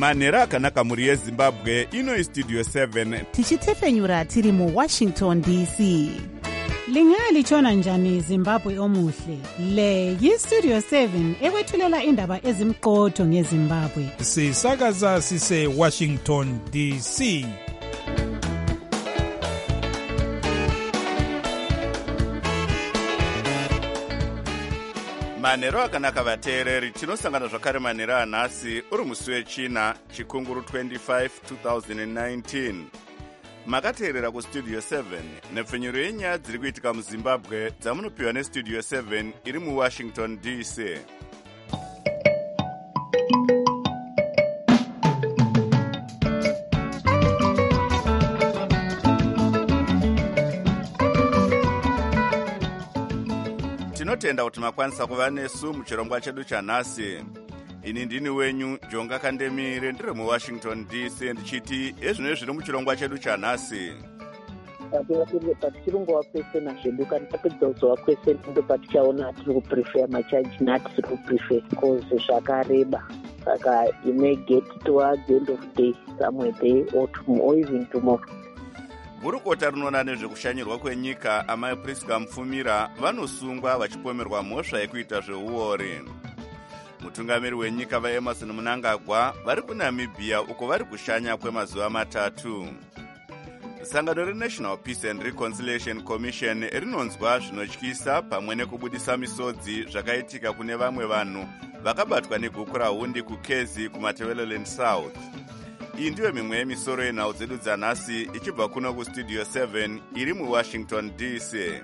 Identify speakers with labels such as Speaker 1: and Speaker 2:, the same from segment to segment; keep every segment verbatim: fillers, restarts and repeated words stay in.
Speaker 1: manhero akanaka mhuri yezimbabwe. Ino istudio seven
Speaker 2: tichitefenyura tiri muwashington D C.
Speaker 3: Lingalitshona njani Zimbabwe omuhle? Le yistudio seven ekwethulela indaba ezimqotho ngeZimbabwe.
Speaker 4: Sisakaza sise Washington D C.
Speaker 1: manhero akanaka vateereri, tinosangana zvakare manhero anhasi uri musi wechina chikunguru twenty-five twenty nineteen. Makateerera kustudio seven nepfenyuro yenyaya dziri kuitika muzimbabwe dzamunopiwa nestudio seven iri muwashington D C. Tinotenda kuti makwanisa kuva nesu muchirongwa chedu chanhasi. Ini ndini wenyu Jonga Kandemire, ndiri muwashington D C, ndichiti ezvino zviri muchirongwa chedu chanhasi.
Speaker 5: Patichirongwa kwese nazvedu kana tapedza kuzowa kwese ndo patichaona tiri kuprefer machaji nati tiri kuprefer because zvakareba. Saka you may get towards the end of the day, somewhere there or tomorrow or even tomorrow.
Speaker 1: Gurukota rinoona nezvekushanyirwa kwenyika amai Priska Mufumira vanosungwa vachipomerwa mhosva yekuita zveuori. Mutungamiri wenyika vaEmmerson Mnangagwa vari kuNamibia uko vari kushanya kwemazuva matatu. Sangano reNational Peace and Reconciliation Commission rinonzwa zvinotyisa pamwe nekubudisa misodzi zvakaitika kune vamwe vanhu vakabatwa neguku rahundi kuKezi kuMatabeleland South. Iyi ndiyo mimwe yemisoro yenhau dzedu dzanhasi ichibva kuno kustudio seven iri muwashington D C.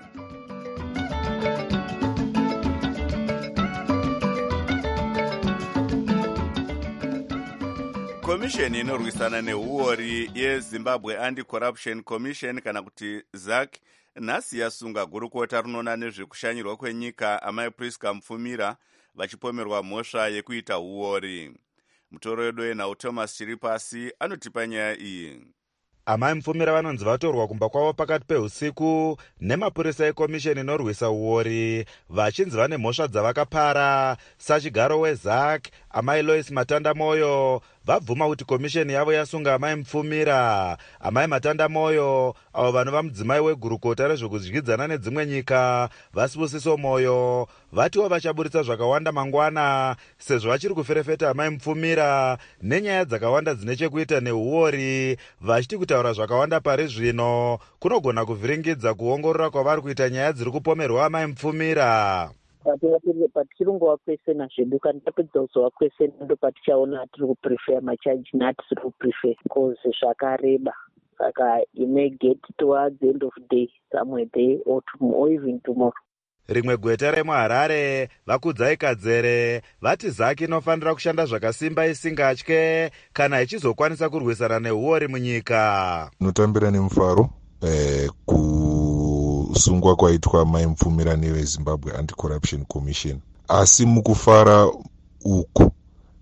Speaker 1: Komisheni inorwisana neuori yeZimbabwe Anti-Corruption Commission kana kuti Z A C nhasi yasunga gurukota rinoona nezvekushanyirwa kwenyika amai Priska Mufumira vachipomerwa mhosva yekuita uori. Mutoro wedu yenhau Thomas Chiripasi anotipa nyaya iyi.
Speaker 6: Amai Mufumira vanonzi vatorwa kumba kwavo pakati peusiku nemapurisa ekomisheni inorwisa uori vachinzi vane mhosva dzavakapara. Sachigaro weZ A C amai Lois Matandamoyo vabvuma kuti komisheni yavo yasunga amai Mufumira. Amai Matandamoyo avo vanova mudzimai wegurukota rezvekudyidzana nedzimwe nyika vaSibusiso Moyo vatiwo vachaburitsa zvakawanda mangwana sezvo vachiri kuferefeta amai Mufumira nenyaya dzakawanda dzine chekuita neuori, vachiti kutaura zvakawanda pari zvino kunogona kuvhiringidza kuongorora kwavari kuita nyaya dziri kupomerwa amai Mufumira.
Speaker 5: Patichirongwa kwese nazvedu kana tapedza kuzowa kwese ndo patichaona tiri kuprefer machaji nati tiri kuprefer because zvakareba. Saka you may get towards the end of the day, somewhere there or tomorrow or even tomorrow.
Speaker 6: Rimwe gweta remuHarare vakudzai Kadzere vati Z A C inofanira kushanda zvakasimba isingatye kana ichizokwanisa kurwisana neuori munyika.
Speaker 7: Notambira nemufaro eh, kusungwa kwaitwa mai Mufumira neveZimbabwe Anti-Corruption Commission. Asi mukufara uku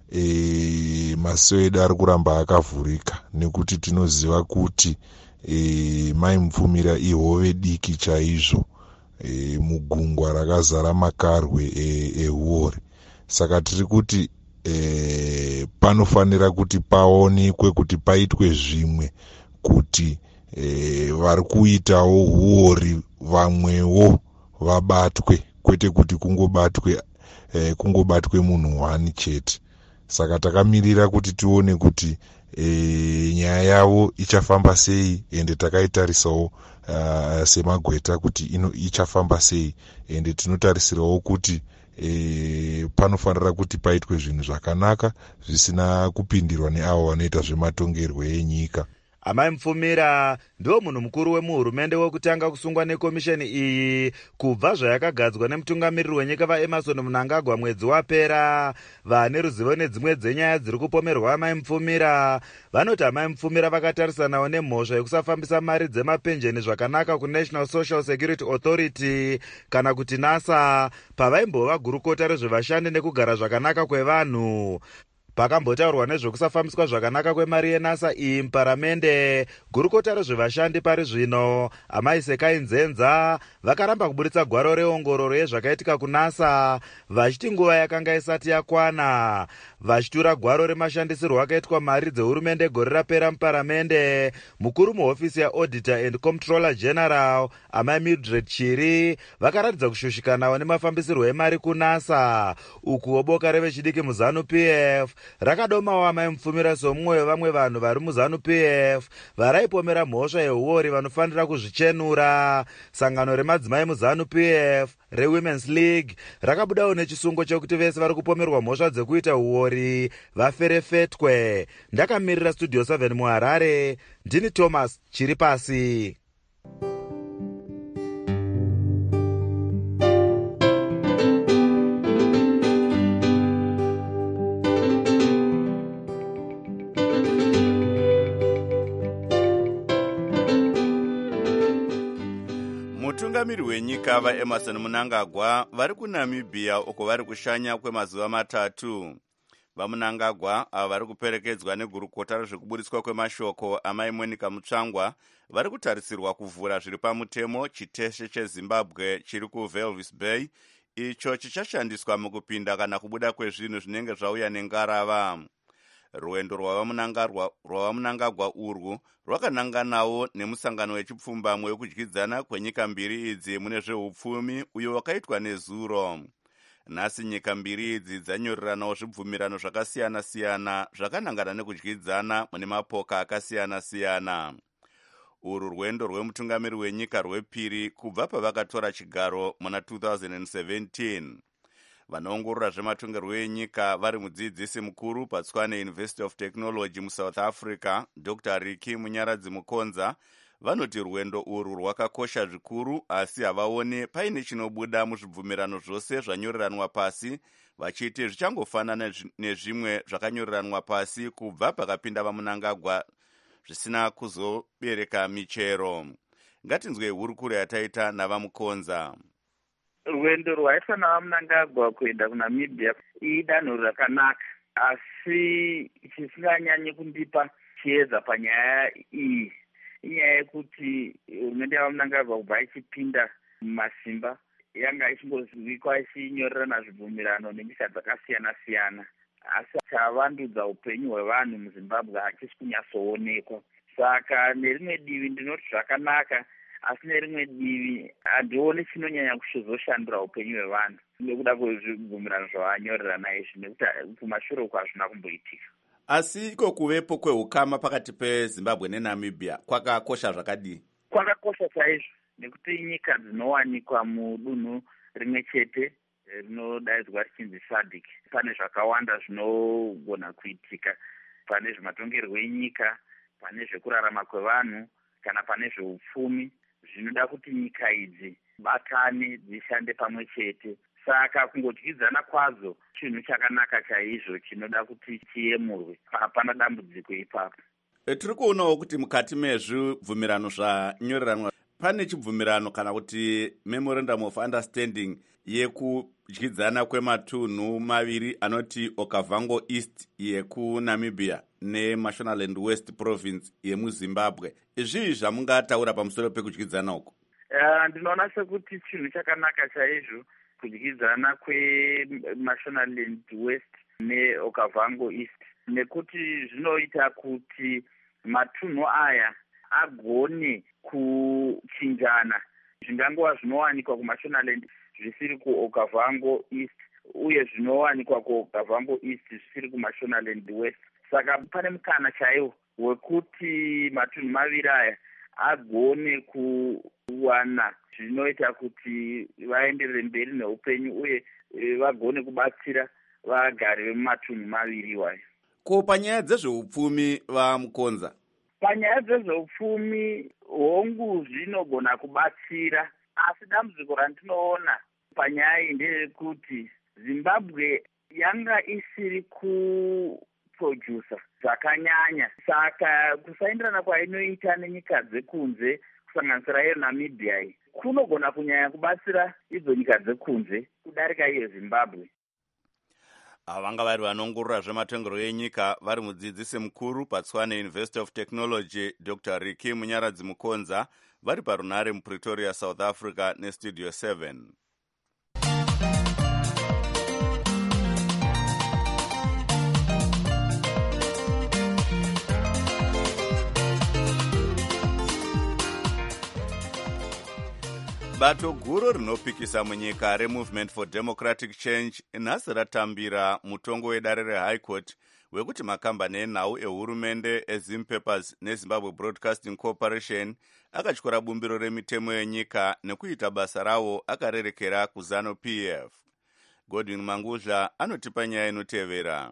Speaker 7: e, maso edu ari kuramba akavhurika nekuti tinoziva kuti e, mai Mufumira ihove diki chaizvo e, mugungwa rakazara makarwe euori. E, saka tiri kuti e, panofanira kuti paonekwe kuti paitwe zvimwe kuti e, vari kuitawo uori vamwewo vabatwe, kwete kuti kungobatwe e, kungobatwe munhu wani chete. Saka takamirira kuti tione kuti e, nyaya yavo ichafamba sei ende takaitarisawo uh, semagweta kuti ino ichafamba sei ende tinotarisirawo kuti e, panofanira kuti paitwe zvinhu zvakanaka zvisina kupindirwa neavo vanoita zvematongerwo enyika.
Speaker 6: Amai Mufumira ndiwo munhu mukuru wemuhurumende wekutanga kusungwa nekomisheni iyi kubva zvayakagadzwa nemutungamiriri wenyika vaEmmerson Mnangagwa mwedzi wapera. Vane ruzivo nedzimwe dzenyaya dziri kupomerwa amai Mufumira vanoti amai Mufumira vakatarisanawo nemhosva yekusafambisa mari dzemapenjeni zvakanaka kuNational Social Security Authority kana kuti NASA pavaimbova gurukota rezvevashandi nekugara zvakanaka kwevanhu. Pakambotaurwa nezvekusafambiswa zvakanaka kwemari yenasa iyi muparamende, gurukota rezvevashandi pari zvino amai Sekai Nzenza vakaramba kuburitsa gwaro reongororo yezvakaitika kunasa, vachiti nguva yakanga isati yakwana. Vachitura gwaro remashandisirwo akaitwa mari dzehurumende gore rapera muparamende, mukuru muhofisi yaAuditor and Comptroller General amai Mildred Chiri vakaratidza kushushikanawo nemafambisirwo emari kunasa, ukuwo boka revechidiki muzanu P F rakadomawo amai Mupfumira somumwe wevamwe vanhu vari muzanu P F varaipomera mhosva yeuori vanofanira kuzvichenura. Sangano remadzimai muzanu P F reWomen's League rakabudawo nechisungo chekuti vese vari kupomerwa mhosva dzekuita uori vaferefetwe. Ndakamirira Studio seven muHarare, ndini Thomas Chiripasi.
Speaker 1: Mutungamiri wenyika vaEmerson Mnangagwa vari kuNamibia uko vari kushanya kwemazuva matatu. VaMnangagwa ava vari kuperekedzwa negurukota rezvekuburitswa kwemashoko amai Monica Mutsvangwa vari kutarisirwa kuvhura zviri pamutemo chiteshe cheZimbabwe chiri kuVelvis Bay, icho chichashandiswa mukupinda kana kubuda kwezvinhu zvinenge zvauya nengarava. Rwendo rwavaMnangagwa urwu rwakananganawo nemusangano wechipfumbamwe wekudyidzana kwenyika mbiri idzi mune zveupfumi uyo wakaitwa nezuro. Nhasi nyika mbiri idzi dzanyoreranawo zvibvumirano zvakasiyana-siyana zvakanangana nekudyidzana mune mapoka akasiyana-siyana. Urwu rwendo rwemutungamiri wenyika rwepiri kubva pavakatora chigaro muna two thousand seventeen. Vanoongorora zvematongerwo enyika vari mudzidzisi mukuru paTshwane University of Technology muSouth Africa, Doctor Riki Munyaradzi Mukonza, vanoti rwendo urwu rwakakosha zvikuru, asi havaone paine chinobuda muzvibvumirano zvose zvanyoreranwa pasi, vachiti zvichangofanana nezvimwe zvakanyoreranwa pasi kubva pakapinda vaMnangagwa zvisina kuzobereka michero. Ngatinzwe hurukuro yataita navamukonza.
Speaker 8: Rwendo rwaitwa navaMnangagwa kuenda kuNamibia idanho rakanaka, asi chisinganyanyi kundipa chiedza panyaya iyi inyaya yekuti hurumende yavaMnangagwa kubva ichipinda mumasimba yanga ichingozivikwa ichinyorerana zvibvumirano nenyika dzakasiyana-siyana, asi chavandudza upenyu hwevanhu muZimbabwe hachisi kunyatsoonekwa. Saka nerimwe divi ndinoti zvakanaka, asi nerimwe divi handioni chinonyanya kuchizoshandura upenyu hwevanhu nekuda kwezvibvumirano zvavanyorerana izvi, nekuti kumashure uko hazvina kumboitika.
Speaker 1: Asi iko kuvepo kweukama pakati peZimbabwe neNamibia kwakakosha zvakadii?
Speaker 8: Kwakakosha chaizvo, nekuti nyika dzinowanikwa mudunhu rimwe chete rinodaidzwa richinzi SADC. Pane zvakawanda zvinogona kuitika, pane zvematongerwo enyika, pane zvekurarama kwevanhu, kana pane zveupfumi, zvinoda kuti nyika idzi batane dzishande pamwe chete. Saka kungodyidzana kwadzo chinhu chakanaka chaizvo chinoda kuti chiyemurwe, hapana dambudziko ipapo.
Speaker 1: E, tiri kuonawo kuti mukati mezvibvumirano zvanyoreranwa pane chibvumirano kana kuti Memorandum of Understanding yekudyidzana kwematunhu maviri anoti Okavango East yekuNamibia neMashonaland West Province yemuZimbabwe. Izvi zvamungataura pamusoro pekudyidzana uko?
Speaker 8: Uh, ndinoona sekuti chinhu chakanaka chaizvo kudyidzana kweMashonaland West neOkavango East, nekuti zvinoita kuti matunhu aya agone kuchinjana zvingangova zvinowanikwa kuMashonaland zvisiri kuOkavango East uye zvinowanikwa kuOkavango East zvisiri kuMashonaland West. Saka pane mukana chaiwo wekuti matunhu maviri aya agone kuwana zvinoita kuti vaenderere mberi neupenyu uye vagone kubatsira vagari vemumatunhu maviri iwayo.
Speaker 1: Ko panyaya dzezveupfumi vaMukonza?
Speaker 8: Panyaya dzezveupfumi hongu zvinogona kubatsira, asi dambudziko randinoona panyaya iyi nderekuti Zimbabwe yanga isiri kuproducer zvakanyanya, saka kusaenderana kwainoita nenyika dzekunze kusanganisira iyo Namibia iyi kunogona kunyanya kubatsira idzo nyika dzekunze kudarika iyo Zimbabwe.
Speaker 1: vanga vari vanongorora zvematongero enyika vari mudzidzisi mukuru paTswane University of Technology Doctor Riki Munyaradzi Mukonza vari parunare muPretoria, South Africa neStudio seven. Bato guru rinopikisa munyika reMovement for Democratic Change nhasi ratambira mutongo wedare reHigh Court wekuti makambani enhau ehurumende eZim Papers neZimbabwe Broadcasting Corporation akatyora bumbiro remitemo yenyika nekuita basa rawo akarerekera kuZanu P F. Godwin Mangudla anotipa nyaya inotevera.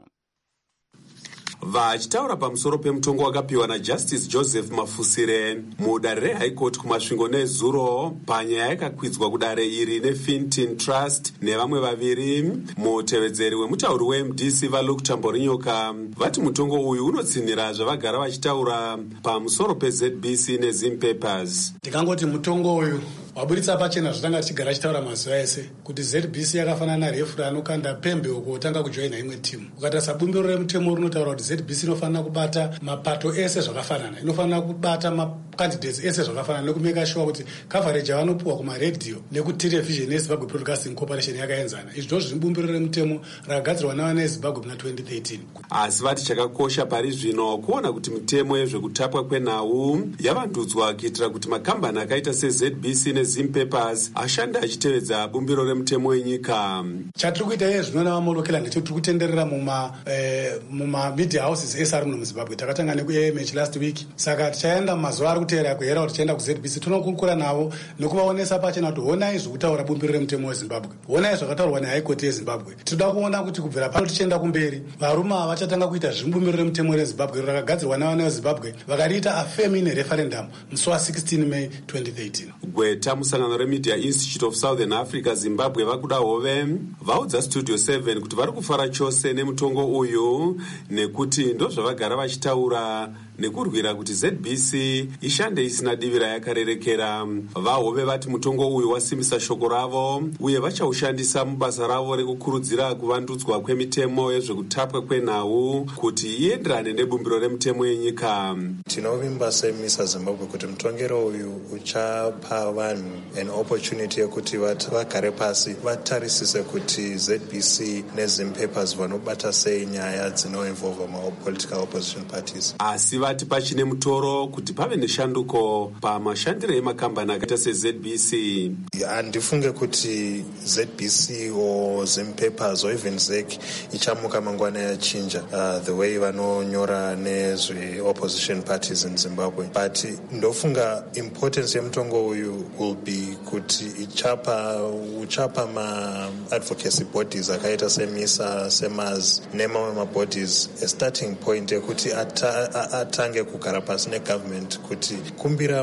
Speaker 9: Vachitaura pamusoro pemutongo wakapiwa naJustice Joseph Mafusire mudare reHigh Court kumasvingo nezuro panyaya yakakwidzwa kudare iri neFintin Trust nevamwe vaviri, mutevedzeri wemutauri weM D C vaLuke Tamborinyoka vati mutongo uyu unotsinhira zvavagara vachitaura pamusoro peZ B C neZim Papers.
Speaker 10: Ndikangoti mutongo uyu waburitsa pachena zvatanga tichigara chitaura mazuva ese kuti Z B C yakafanana narefuri anokanda pembe uko utanga kujoina imwe timu. Ukatarisa bumbiro remutemo rinotaura kuti Z B C inofanira kubata mapato ese zvakafanana, inofanira kubata macandidates ese zvakafanana nekumeka sure kuti coverage yavanopuwa kumaredhiyo nekutelevhizheni yeZimbabwe Broadcasting Corporation yakaenzana. Izvi ndo zviri bumbiro remutemo rakagadzirwa navana veZimbabwe muna twenty thirteen.
Speaker 9: Asi vati chakakosha pari zvino kuona kuti mitemo yezvekutapwa kwenhau yavandudzwa kuitira kuti makambani akaita seZ B C neZim Papers ashanda achitevedza bumbiro remutemo wenyika.
Speaker 10: Chatiri kuita iye zvino navamolokela ndechoti tiri kutenderera muma eh, muma media houses ese ari muno muZimbabwe. Takatanga neku-A M H last week, saka tichaenda mazuva ari kuteera kuhera kuti tichaenda kuZ B C tonokurukura navo nekuvaonesa pachena kuti honai zvokutaura bumbiro remutemo weZimbabwe, honai zvakataurwa neHigh Court yeZimbabwe. Tinoda kuona kuti kubvira pano tichienda kumberi varume ava vachatanga kuita zvibumbiro remutemo reZimbabwe rakagadzirwa navana veZimbabwe vakariita afemi nereferendum musi wa16 May twenty thirteen.
Speaker 9: Gweta musangano reMedia Institute of Southern Africa Zimbabwe vakuda hove vaudza Studio seven kuti vari kufara chose nemutongo uyu nekuti ndo zvavagara vachitaura nekurwira kuti Z B C ishande isina divi rayakarerekera. Vahove vati mutongo uyu wasimbisa shoko ravo uye vachaushandisa mubasa ravo rekukurudzira kuvandudzwa kwemitemo yezvekutapwa kwenhau kuti ienderane nebumbiro remutemo yenyika.
Speaker 11: Tinovimba semisa Zimbabwe kuti mutongero uyu uchapa vanhu an opportunity yekuti vagare pasi vatarisise kuti Z B C neZim Papers vanobata sei nyaya dzinoinvolva ma-political opposition parties.
Speaker 9: Asi vati pachine mutoro kuti pave neshanduko pamashandiro emakambani akaita seZ B C.
Speaker 11: Handifunge kuti Z B C or Zim Papers or even Z E C ichamuka mangwana yachinja uh, the way vanonyora nezve-opposition parties in Zimbabwe. But ndofunga importance yemutongo uyu will be kuti ichapa uchapa ma-advocacy bodies akaita semisa, semaz nemamwe ma-bodies a starting point yekuti ata, atange kugara pasi negovernment kuti kumbira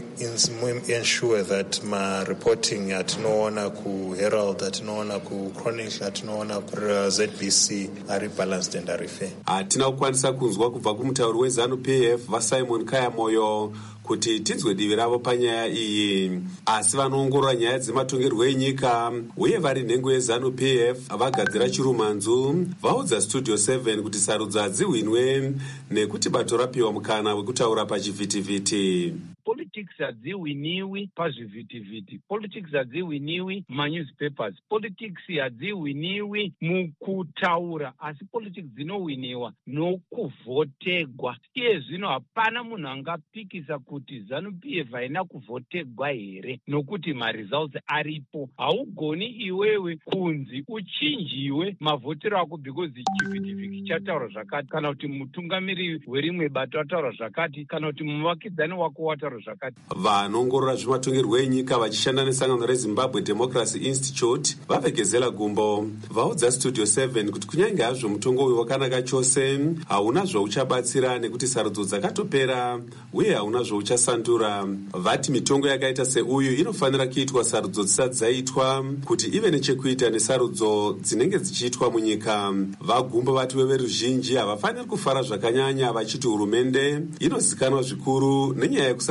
Speaker 11: mu-ensure that ma-reporting atinoona kuHerald, atinoona kuChronicle, atinoona kuZ B C ari balanced and ari fair.
Speaker 9: Hatina kukwanisa kunzwa kubva kumutauri weZanu P F vaSimon Kayamoyo kuti tinzwe divi ravo panyaya iyi, asi vanoongorora nyaya dzematongerwo enyika uye vari nhengo yeZanu P F vagadzira chirumanzu vaudza Studio seven kuti sarudzo hadzihwinwe nekuti bato rapiwa mukana wekutaura pachivhitivhiti.
Speaker 12: Politics hadzihwiniwi pazvivhitivhiti, politics hadzihwiniwi mumanyuspapers, politics hadzihwiniwi mukutaura, asi politics dzinohwiniwa nokuvhotegwa. Iye zvino hapana munhu angapikisa kuti ZANU P F haina kuvhotegwa here nokuti maresults aripo. Haugoni iwewe kunzi uchinjiwe mavhotero ako because chivhitivhiti chataura zvakati, kana kuti mutungamiri werimwe bato ataura zvakati, kana kuti muvakidzani wako wataura zvakati.
Speaker 9: Vanongorora zvematongerwo enyika vachishanda nesangano reZimbabwe Democracy Institute vavhegezela gumbo vaudza Studio seven kuti kunyange hazvo mutongo uyu wakanaka chose hauna zvauchabatsira nekuti sarudzo dzakatopera uye hauna zvauchasandura. Vati mitongo yakaita seuyu inofanira kuitwa sarudzo dzisati dzaitwa kuti ive nechekuita nesarudzo dzinenge dzichiitwa munyika. Vagumbo vati veveruzhinji havafaniri kufara zvakanyanya vachiti hurumende inozikanwa zvikuru nenyaya yekusatevedza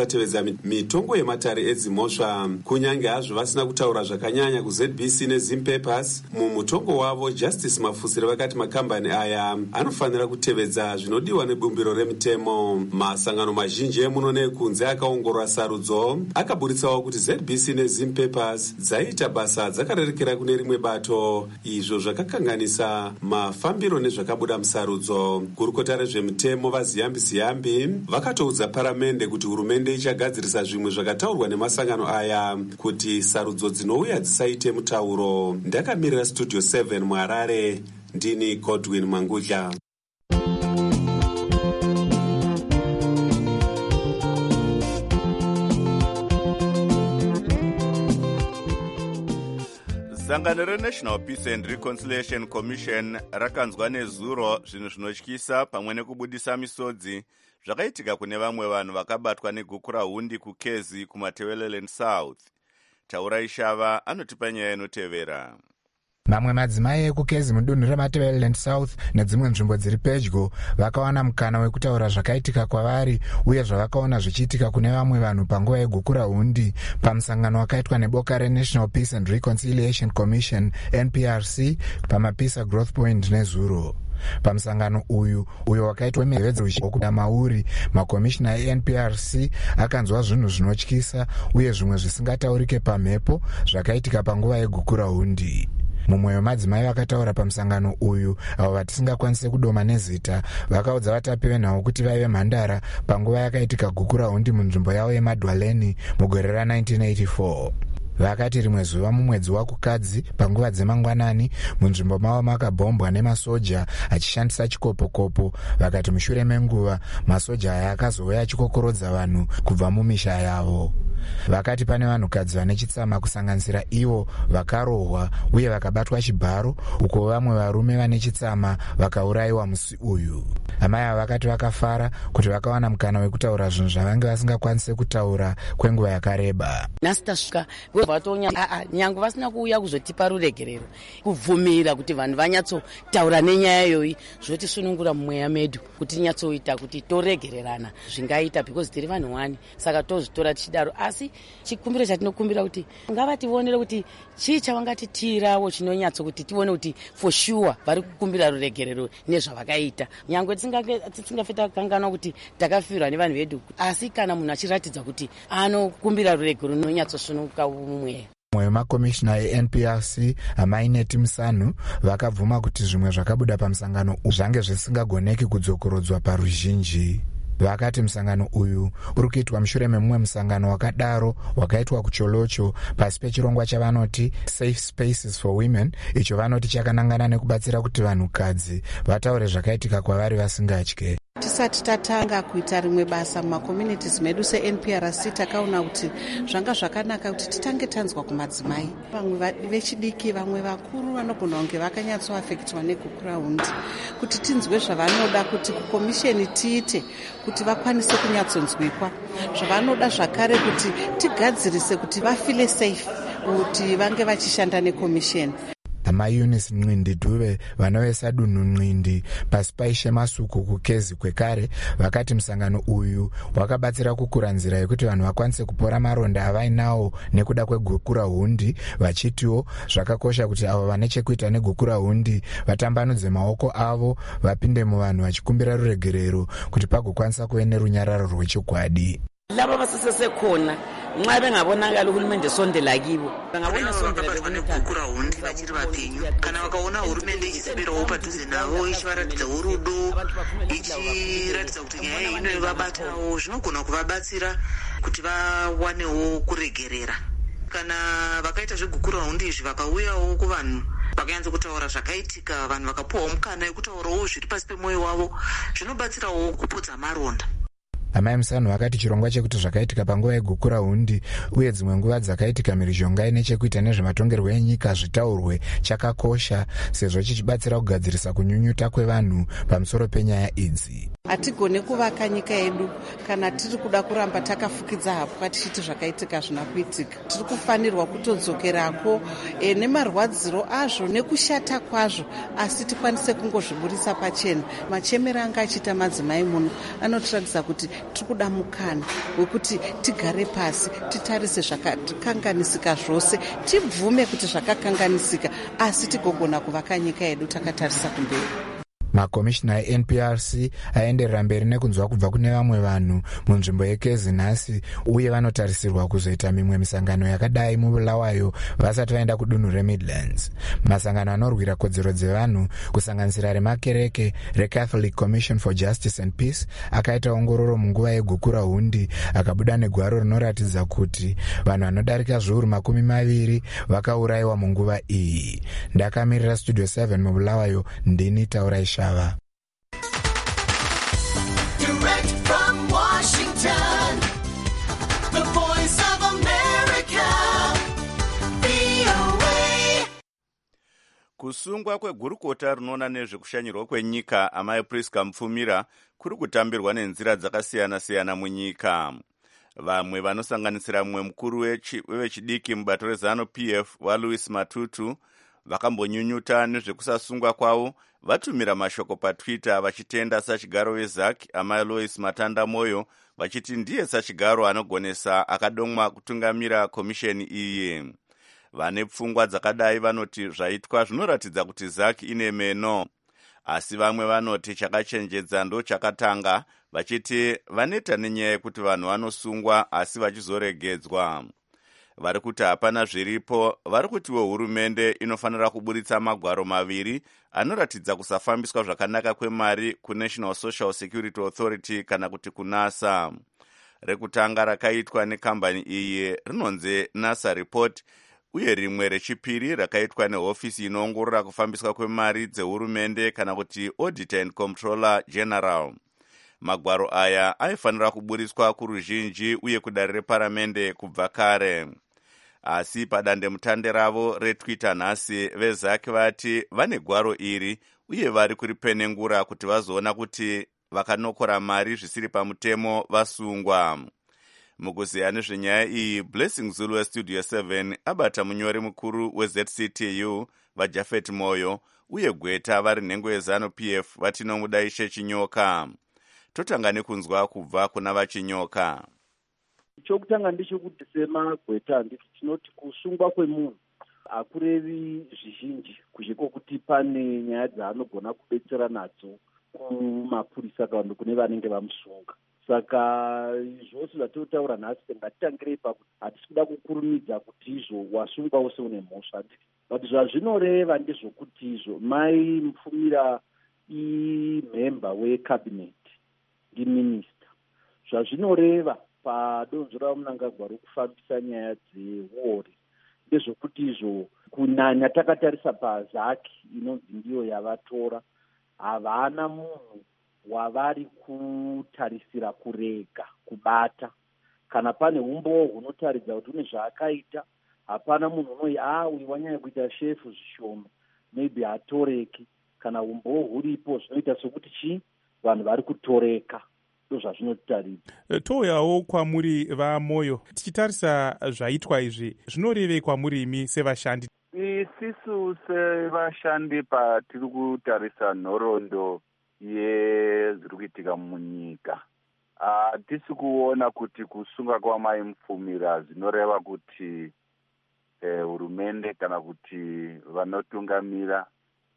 Speaker 9: mitongo yematare edzimhosva. Kunyange hazvo vasina kutaura zvakanyanya kuZ B C neZim Papers, mumutongo wavo Justice Mafusire vakati makambani aya anofanira kutevedza zvinodiwa nebumbiro remutemo. Masangano mazhinji emuno neekunze akaongorora sarudzo akaburitsawo kuti Z B C neZim Papers dzaita basa dzakarerekera kune rimwe bato, izvo zvakakanganisa mafambiro nezvakabuda musarudzo. Gurukota rezvemutemo vaZiyambi Ziyambi vakatoudza paramende kuti hurumende ichagadzirisa zvimwe zvakataurwa nemasangano aya kuti sarudzo dzinouya dzisaite mutauro. Ndakamirira Studio seven muHarare, ndini Godwin Mangudla.
Speaker 1: Sangano reNational Peace and Reconciliation Commission rakanzwa nezuro zvinhu zvinotyisa pamwe nekubudisa misodzi zvakaitika kune vamwe vanhu vakabatwa negukurahundi kuKezi kumaTebeleland South. Taurai Shava anotipa nyaya inotevera.
Speaker 13: Mamwe madzimai ekukezi mudunhu remaTebeleland South nedzimwe nzvimbo dziri pedyo vakawana mukana wekutaura zvakaitika kwavari uye zvavakaona zvichiitika kune vamwe vanhu panguva yegukurahundi pamusangano wakaitwa neboka reNational Peace and Reconciliation Commission N P R C pamapisa Growth Point nezuro. Pamusangano uyu uyo wakaitwa mevedzokuda mauri, makomishina e-N P R C akanzwa zvinhu zvinotyisa uye zvimwe zvisingataurike pamhepo zvakaitika panguva yegukurahundi. Mumwe wemadzimai vakataura pamusangano uyu avo vatisingakwanise kudoma nezita vakaudza vatapi venhau kuti vaive mhandara panguva yakaitika gukurahundi munzvimbo yavo yeMadwaleni mugore ra-nineteen eighty-four. Vakati rimwe zuva mumwedzi wakukadzi panguva dzemangwanani munzvimbo mavo makabhombwa nemasoja achishandisa chikopokopo. Vakati mushure menguva masoja aya akazouya achikokorodza vanhu kubva mumisha yavo. Vakati pane vanhukadzi vane chitsama kusanganisira ivo vakarohwa uye vakabatwa chibharo, uko vamwe varume vane chitsama vakaurayiwa musi uyu. Amai ava vakati vakafara kuti vakawana mukana wekutaura zvinhu zvavange vasingakwanise kutaura kwenguva yakareba.
Speaker 14: Nasitasvika vatonya a nyangu vasina kuuya kuzotipa ruregerero kubvumira kuti vanhu vanyatsotaura nenyaya iyoyi zvotisunungura mumweya medu kuti nyatsoita kuti toregererana zvingaita because tiri vanhu wani, saka tozvitora tichidaro. Asi chikumbiro chatinokumbira kuti ngavativonere kuti chii chavangatitirawo chinonyatso kuti tione kuti for sure vari kukumbira ruregerero nezvavakaita. Nyangwe tisingafeta kanganwa kuti takafirwa nevanhu vedu, asi kana munhu achiratidza kuti anokumbira ruregerero nonyatsosununguka mumwe.
Speaker 13: Mwe makomishina e-N P R C amaineti Musanu vakabvuma kuti zvimwe zvakabuda pamusangano zvange zvisingagoneki kudzokorodzwa paruzhinji. Vakati musangano uyu uri kuitwa mushure memumwe musangano wakadaro wakaitwa kuCholocho pasi pechirongwa chavanoti Safe Spaces for Women, icho vanoti chakanangana nekubatsira kuti vanhukadzi vataure zvakaitika kwavari vasingatye.
Speaker 2: Tisati tatanga kuita rimwe basa mumakommunities medu se-N P R C takaona kuti zvanga zvakanaka kuti titange tanzwa kumadzimai, vamwe vechidiki vamwe vakuru vanogona kunge vakanyatsoafektwa negukurahundi, kuti tinzwe zvavanoda kuti kukomisheni tiite kuti vakwanise kunyatsonzwikwa, zvavanoda zvakare kuti tigadzirise kuti vafile safe kuti vange vachishanda nekomisheni.
Speaker 13: Ama Eunice Nqindi Dube vanovesa dunhu Nqindi pasi paishe Masuku kuKezi kwekare vakati musangano uyu wakabatsira kukura nzira yekuti vanhu vakwanise kupora maronda avainawo nekuda kwegukurahundi, vachitiwo zvakakosha kuti avo vane chekuita negukurahundi vatambanudze maoko avo vapinde muvanhu vachikumbira ruregerero kuti pagokwanisa kuve nerunyararo rwechokwadi.
Speaker 14: Laba basesekhona nxa bengabonakala uhulumende sondela kibo bangabona sondela
Speaker 15: negukurahundi vachiri vapenyu, kana vakaona hurumende ichisabirawo padhuze navo ichivaratidza urudo, ichiratidza kuti nyaya ino ivabatawo, zvinogona kuvabatsira kuti vawanewo kuregerera. Kana vakaita zvegukurahundi izvi vakauyawo kuvanhu vakanyatsa kutaura zvakaitika, vanhu vakapuwawo mukana wekutaurawo zviri pasi pemwoyo wavo, zvinobatsirawo kupodza maronda.
Speaker 13: Amai Musanu vakati chirongwa chekuti zvakaitika panguva yegukurahundi uye dzimwe nguva dzakaitika mhirizhonga ine chekuita nezvematongerwo enyika zvitaurwe chakakosha sezvo chichibatsira kugadzirisa kunyunyuta kwevanhu pamusoro penyaya idzi.
Speaker 2: hatigone kuvaka nyika yedu kana tiri kuda kuramba takafukidza hapwa tichiti zvakaitika zvina kuitika. Tiri kufanirwa kutodzokerako e, nemarwadziro azvo nekushata kwazvo, asi tikwanise kungozviburisa pachena. Machemero anga achiita madzimai muno anotiratidza kuti tiri kuda mukana wekuti tigare pasi titarise zvakakanganisika zvose, tibvume kuti zvakakanganisika, asi tigogona kuvaka nyika yedu takatarisa kumberi.
Speaker 13: makomishina e-N P R C aenderera mberi nekunzwa kubva kune vamwe vanhu munzvimbo yekezi nhasi, uye vanotarisirwa kuzoita mimwe misangano yakadai mubulawayo vasati vaenda kudunhu reMidlands. Masangano anorwira kodzero dzevanhu kusanganisira remakereke reCatholic Commission for Justice and Peace akaita ongororo munguva yegukura hundi, akabuda negwaro rinoratidza kuti vanhu vanodarika zviuru makumi maviri vakaurayiwa munguva iyi. Ndakamirira Studio seven mubulawayo, ndini Taurai Shava.
Speaker 16: Direct from Washington, the voice of America, V O A.
Speaker 1: Kusungwa kwegurukota rinoona nezvekushanyirwa kwenyika amai Priska Mufumira kuri kutambirwa nenzira dzakasiyana-siyana munyika. Vamwe vanosanganisira mumwe mukuru wevechidiki mubato rezano P F waLouis Matutu vakambonyunyuta nezvekusasungwa kwavo, vatumira mashoko paTwitter vachitenda sachigaro weZAC amai Lois Matanda Moyo, vachiti ndiye sachigaro anogonesa akadomwa kutungamira komisheni iyi. Vane pfungwa dzakadai vanoti zvaitwa zvinoratidza kuti ZAC ine meno, asi vamwe vanoti chakachenjedza ndo chakatanga, vachiti vaneta nenyaya yekuti vanhu vanosungwa asi vachizoregedzwa. Vari kuti hapana zviripo, vari kutiwo hurumende inofanira kuburitsa magwaro maviri anoratidza kusafambiswa zvakanaka kwemari kuNational Social Security Authority kana kuti kunasa. Rekutanga rakaitwa nekambani iyi rinonzi NASA Report, uye rimwe rechipiri rakaitwa nehofisi inoongorora kufambiswa kwemari dzehurumende kana kuti Auditor and Comptroller General. Magwaro aya aifanira kuburiswa kuruzhinji uye kudare reparamende kubva kare. Asi padande mutande ravo reTwitter nhasi, veZAC vati vane gwaro iri uye vari kuripenengura kuti vazoona kuti vakanokora mari zvisiri pamutemo vasungwa. Mukuziya nezvenyaya iyi, Blessing Zulu weStudio seven abata munyori mukuru weZ C T U vaJafet Moyo, uye Gweta vari nhengo yezano P F vatinomuda Ishe Chinyoka. Totanga nekunzwa kubva kuna vaChinyoka.
Speaker 17: Chokutanga ndechekuti semagweta handiti tinoti kusungwa kwemunhu hakurevi zvizhinji kushe kwokuti pane nyaya dzaanogona kubetsera nadzo kumapurisa kana kune vanenge vamusunga. Saka zvose zvatotaura nhasi ngatitangirei pakuti hatisi kuda kukurumidza kuti izvo wasungwa wose une mhosva. But zvazvinoreva ndezvokuti izvo mai Mufumira imemba wecabinet ndiminista. Zvazvinoreva padonzvo raMunangagwa rokufambisa nyaya dzeuori ndezvokuti izvo kunyanya takatarisa paZAC inonzi ndiyo yavatora, havana munhu wavari kutarisira kurega kubata. Kana pane umbowo hunotaridza kuti une zvaakaita, hapana munhu unoti ah uyu wanyanya kuita shefu zvishoma, maybe hatoreki. Kana umbowo huripo zvinoita sokuti chi vanhu vari kutoreka.
Speaker 4: ndozvazvinotaridza. Touyawo kwamuri vaMoyo, tichitarisa zvaitwa izvi zvinorevei kwamuri imi sevashandi?
Speaker 18: Isisu sevashandi patiri kutarisa nhoroondo yezviri kuitika munyika, hatisi kuona kuti kusunga kwamai Mufumira zvinoreva kuti hurumende eh, kana kuti vanotungamira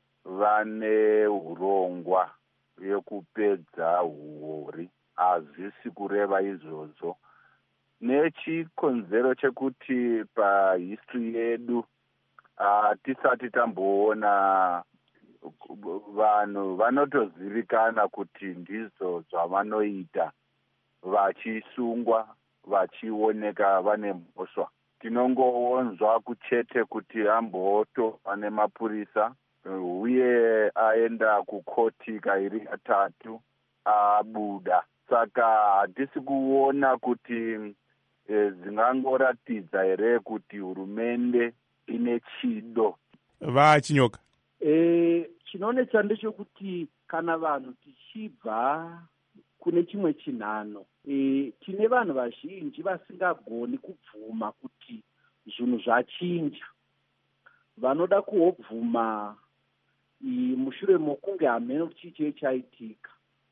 Speaker 18: vane urongwa yekupedza uori. Hazvisi kureva izvozvo, nechikonzero chekuti pahistory yedu hatisati tamboona vanhu vanotozivikana kuti ndizvo zvavanoita vachisungwa vachioneka vane mhosva. Tinongoonzwa kuchete kuti ambotova nemapurisa uye aenda kukoti kairi katatu abuda. Saka hatisi kuona kuti e, dzingangoratidza here kuti hurumende ine chido.
Speaker 4: VaChinyoka,
Speaker 17: e, chinonetsa ndechekuti kana vanhu tichibva kune chimwe chinhano e, tine vanhu vazhinji vasingagoni kubvuma kuti zvinhu zvachinja, vanoda kuhobvuma mushure mokunge hameno chiche chaitika.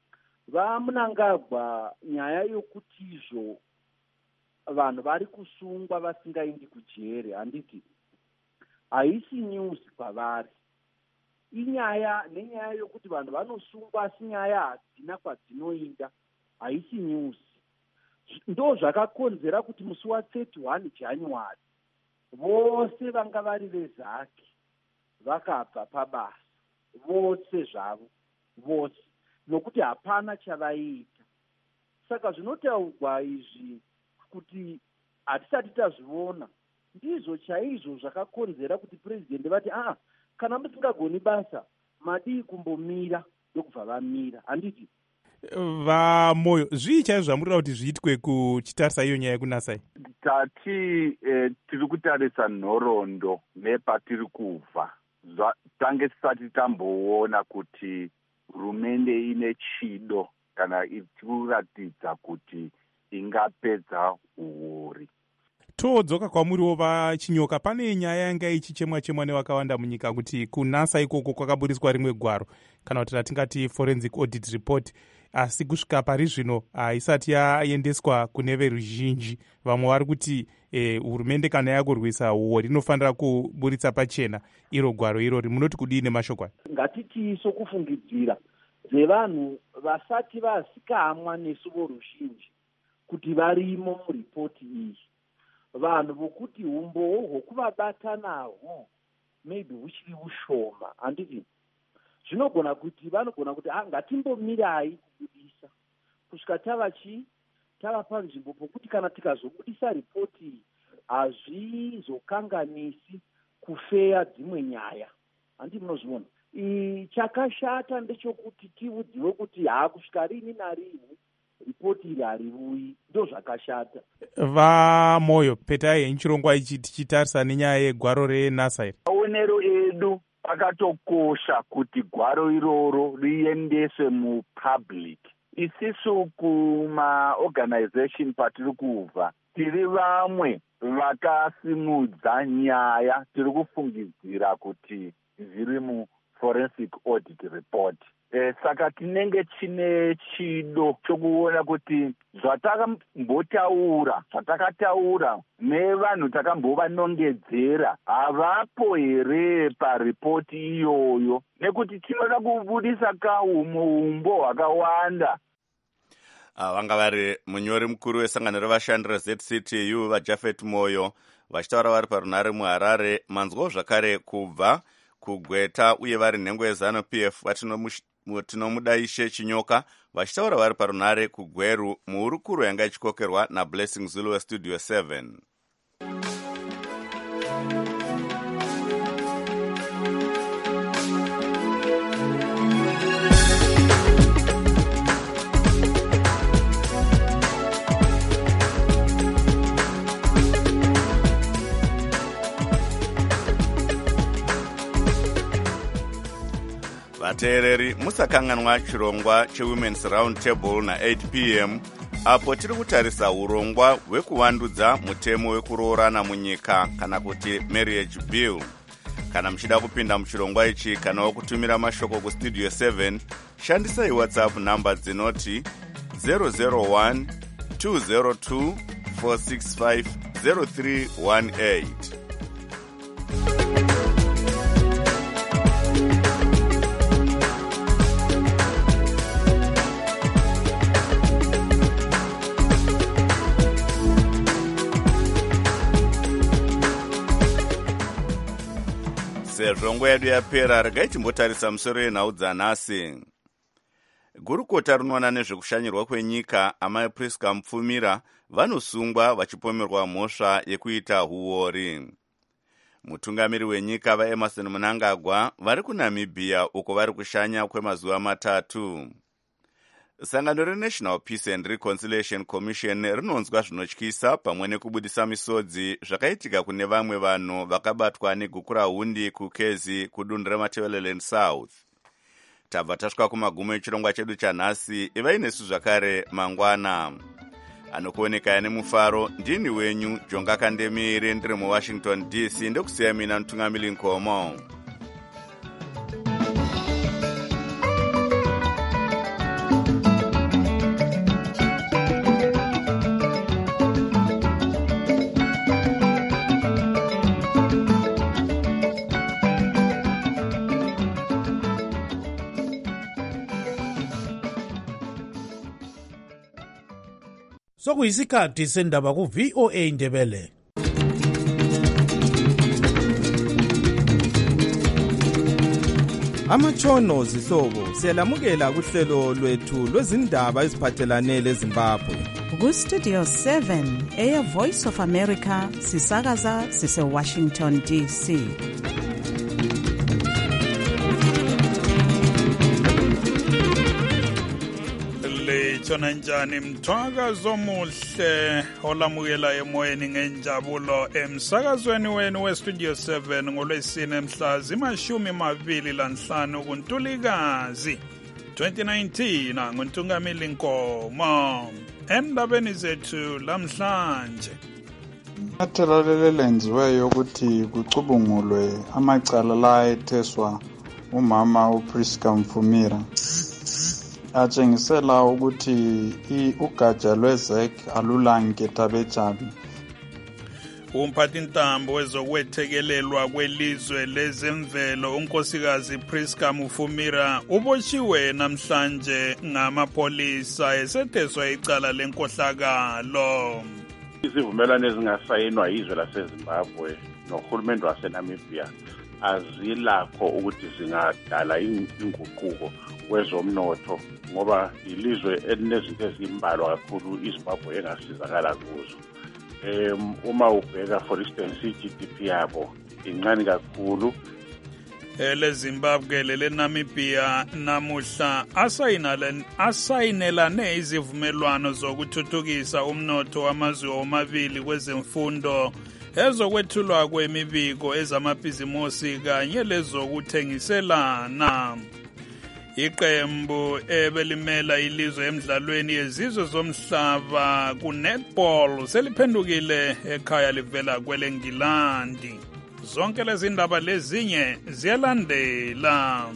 Speaker 17: Vamunangagwa nyaya yokuti izvo vanhu vari kusungwa vasingaindi kujere, handiti haisi news kwavari. Inyaya nenyaya yokuti vanhu vanosungwa asi nyaya hadzina kwadzinoinda, haisi news. Ndo zvakakonzera kuti musi wa31 January vose vanga vari vezake vakabva pabasa, vose zvavo, vose, nokuti hapana chavaiita. Saka zvinotaurwa izvi kuti hatisati tazviona ndizvo chaizvo zvakakonzera kuti purezidendi vati ah, kana musingagoni basa madii kumbomira, ndokubva vamira, handiti?
Speaker 4: Vamoyo, zvii chaizvo zvamurira kuti zviitwe kuchitarisa iyo nyaya yekunasai?
Speaker 18: Tati eh, tiri kutarisa nhoroondo nepatiri kubva. Tange tisati tamboona kuti hurumende ine chido kana ichikuratidza kuti ingapedza uori.
Speaker 4: Toodzoka kwamuriwo vachinyoka, pane nyaya yanga ichichemwa chemwa nevakawanda munyika kuti kunasa ikoko kwakaburiswa rimwe gwaro kana kuti ratingati forensic audit report, asi kusvika pari zvino haisati yaendeswa kune veruzhinji. Vamwe vari kuti eh, hurumende kana yakurwisa uori inofanira kuburitsa pachena iro gwaro irori. Munoti kudii nemashoko aya?
Speaker 17: Ngatiti sokufungidzira dzevanhu vasati vasikamwa nesu voruzhinji kuti varimo muripoti iyi, vanhu vokuti umbowo hwokuvabata nahwo maybe huchiri ushoma, handiti? Zvinogona kuti vanogona kuti ah, ngatimbomirai kubudisa kusvika tava chi tava panzvimbo pokuti kana tikazobudisa ripoti hazvizokanganisi kufeya dzimwe nyaya, handi munozviona. Chakashata ndechokuti tiudziwe kuti haa kusvika rini narini ripoti iri harivuyi, ndo zvakashata.
Speaker 4: Vamoyo, petai henchirongwa ichi tichitarisa nenyaya yegwaro renasa iri.
Speaker 18: Maonero edu akatokosha kuti gwaro iroro riendeswe mupublic. Isisu kumaorganization patiri kubva tiri vamwe vakasimudza nyaya, tiri kufungidzira kuti zviri muforensic audit report. E, saka tinenge chine chido chokuona kuti zvatakambotaura zvatakataura nevanhu takambovanongedzera havapo here paripoti iyoyo, nekuti tinoda kubudisa kaumbo hwakawanda.
Speaker 1: Vanga vari munyori mukuru wesangano revashandi reZ C T U vaJafet Moyo vachitaura vari parunare muHarare. Manzwawo zvakare kubva kuGweta uye vari nhengo yeZanu P F tinomudaishe Chinyoka vachitaura vari parunare kuGweru muhurukuro yanga ichikokerwa naBlessing Zulu weStudio seven. Vateereri, musakanganwa chirongwa cheWomen's Round Table na eight p m apo tiri kutarisa urongwa hwekuvandudza mutemo wekuroorana munyika kana kuti marriage bill. Kana muchida kupinda muchirongwa ichi kana wokutumira mashoko kuStudio seven, shandisai WhatsApp namba dzinoti zero zero one two zero two four six five zero three one eight. Sezvongo yedu yapera, regai timbotarisa musoro yenhau dzanhasi. Gurukota rinoona nezvekushanyirwa kwenyika amai Priska Mufumira vanosungwa vachipomerwa mhosva yekuita huori. Mutungamiri wenyika vaEmerson Mnangagwa vari kuNamibia uko vari kushanya kwemazuva matatu. Sangano reNational Peace and Reconciliation Commission rinonzwa zvinotyisa pamwe nekubudisa misodzi zvakaitika kune vamwe vanhu vakabatwa negukura hundi kuKezi kudunhu reMatabeleland South. tabva tasvika kumagumo echirongwa chedu chanhasi. ivai nesu zvakare mangwana. Anokuoneka nemufaro ndini wenyu Jonga Kandemire ndiri muWashington D C ndokusiya mina Mutungamiri Nkomo.
Speaker 19: Sokuyisikhathi sendaba ku V O A Ndebele.
Speaker 20: Amatshono zihlobo siyalamukela kuhlelo lwethu lwezindaba eziphathelane leZimbabwe.
Speaker 3: Ku Studio seven eya Voice of America sisakaza sise Washington D C.
Speaker 21: Chona njani mthwakazo omuhle olamukela emoyeni ngenjabulo emsakazweni wenu we-Studio seven ngolwesine mhla zimashumi mabili lanhlanu kuNtulikazi twenty nineteen. nguNtungamiri Nkomo endabeni zethu lamhlanje.
Speaker 22: Inyathelo leli lenziweyo ukuthi kucubungulwe amacala la etheswa umama uPriska Mfumira atshengisela ukuthi ugatsha lwezek alulanketabetshabi.
Speaker 21: Umphathintambo wezokwethekelelwa kwelizwe lezemvelo unkosikazi Priska Mufumira ubotshiwe namhlanje ngamapolisa esetheswa icala lenkohlakalo.
Speaker 23: Izivumelwano ezingasayinwa yizwe laseZimbabwe nohulumende waseNamibia azilakho ukuthi zingadala inguquko kwezomnotho ngoba ilizwe elinezinto ezimbalwa kakhulu iZimbabwe engasizakala kuzo. Um, uma ubheka for instance i-G D P yabo incane kakhulu.
Speaker 21: Ele Zimbabwe lele Namibia namuhla asayinelane asayinelane izivumelwano zokuthuthukisa umnotho wamazwe omabili kwezemfundo, ezokwethulwa kwemibiko ezamabhizimusi kanye lezokuthengiselana. Iqembu ebelimela ilizwe emidlalweni yezizwe zomhlaba ku-netball seliphendukile ekhaya livela kweleNgilandi. Zonke lezi ndaba lezinye ziyalandela.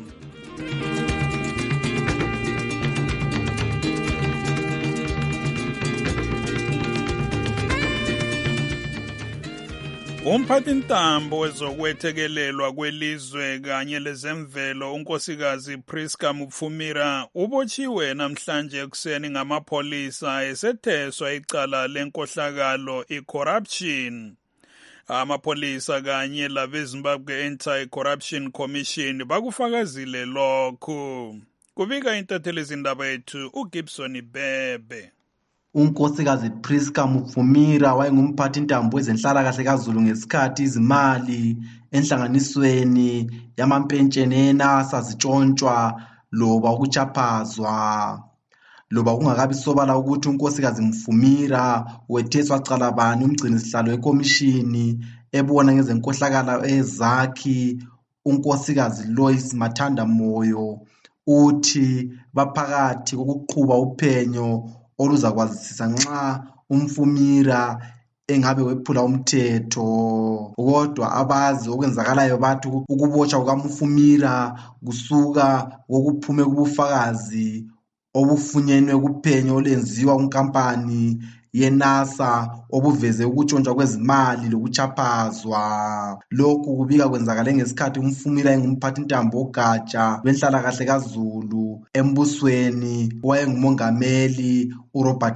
Speaker 21: Umphathintambo wezokwethekelelwa kwelizwe kanye lezemvelo unkosikazi Priska Mufumira ubotshiwe namhlanje ekuseni ngamapolisa esetheswa icala lenkohlakalo i-corruption. Amapolisa kanye labeZimbabwe Anti-Corruption Commission bakufakazile lokhu. Kubika intatheli zindaba yethu uGibson Bebe.
Speaker 24: Unkosikazi Priska Mufumira wayengumphathintambo wezenhlalakahle kaZulu ngesikhathi izimali enhlanganisweni yamampentsheni eNASA zitshontshwa loba ukuchaphazwa. Loba kungakabi sobala ukuthi unkosikazi Mufumira wetheswa cala bani umgcinisihlalo wekomishini ebona ngezenkohlakalo ezakhi. Unkosikazi Lois Mathanda Moyo uthi baphakathi kokuqhuba uphenyo oluzakwazisisa nxa uMfumira engabe wephula umthetho. Kodwa abazi okwenzakalayo bathi ukubotshwa kukaMfumira kusuka kokuphume kubufakazi obufunyenwe kuphenyo olenziwa kunkampani yeNASA obuveze ukutshontshwa kwezimali lokuchaphazwa. Lokhu kubika kwenzakale ngesikhathi uMfumira engumphathintambo wogatsha lwenhlalakahle kaZulu embusweni wayengumongameli uRobert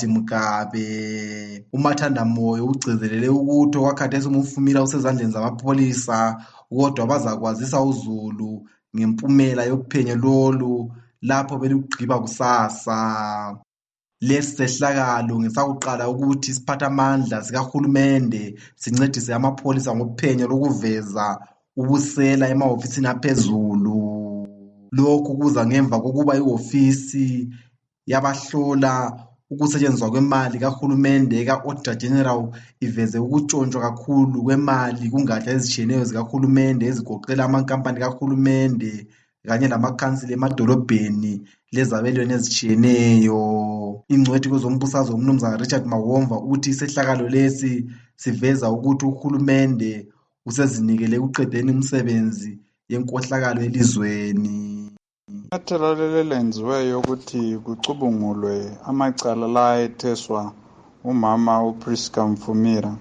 Speaker 24: Mugabe. uMathanda Moyo ugcizelele ukuthi okwakhathesi uMfumira usezandleni zamapholisa, kodwa bazakwazisa uZulu ngempumela yophenyo lolu lapho belugqiba kusasa. Lesi sehlakalo ngesakuqala ukuthi isiphathamandla sikahulumende sincedise amapholisa ngophenyo lokuveza ubusela emahofisini aphezulu. Lokhu kuza ngemva kokuba ihofisi yabahlola ukusetshenziswa kwemali kahulumende ka-Auditor General iveze ukutshontshwa kakhulu kwemali kungatsha ezitshiyeneyo zikahulumende ezigoqela amankampani kahulumende kanye lamakhansila emadolobheni lezabelweni ezitshiyeneyo. Ingcwethi kwezombusazwe umnumzana Richard Mawomva uthi isehlakalo lesi siveza ukuthi uhulumende usezinikele ekuqedeni umsebenzi yenkohlakalo elizweni.
Speaker 22: Inyathelo leli lenziweyo ukuthi kucubungulwe amacala la etheswa umama uPriska Mfumira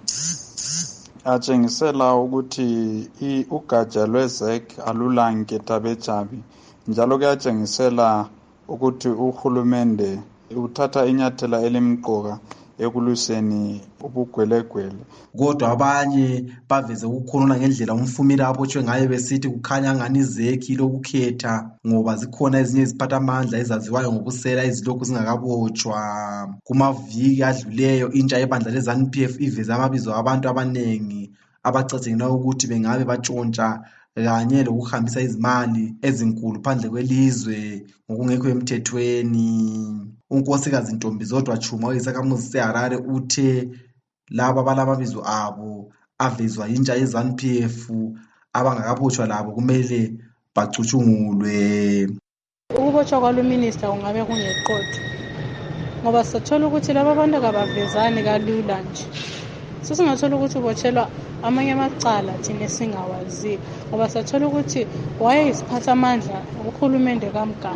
Speaker 22: atshengisela ukuthi ugatsha lwe-Z E C alulanketabetshabi, njalo kuyatshengisela ukuthi uhulumende uthatha inyathela elimqoka ekulwiseni ubugwelegwele.
Speaker 24: Kodwa abanye baveze ukukhuluma ngendlela umfumira abotshwe ngayo besithi kukhanya ngani izekhi lokukhetha ngoba zikhona ezinye iziphathamandla ezaziwayo ngobusela ezilokhu zingakabotshwa. Kumaviki adluleyo intsha yebandla le-ZANU P F iveze amabizo abantu abanengi abacatshangela ukuthi bengabe batshontsha kanye lokuhambisa izimali ezinkulu phandle kwelizwe ngokungekho emthethweni. Unkosikazi Ntombizodwa Chuma oyisakhamuzi seHarare uthe laba balamabizo abo avezwa intsha ye-ZANU P F abangakabotshwa labo kumele bacutshungulwe.
Speaker 5: Ukubotshwa kwaluminista kungabe kungeqotho ngoba sathola ukuthi laba bantu kabavezani kalula nje. Sesingathola ukuthi ubotshelwa amanye amacala thina singawazi ngoba sathola ukuthi wayeyisiphathamandla uhulumende kamgama.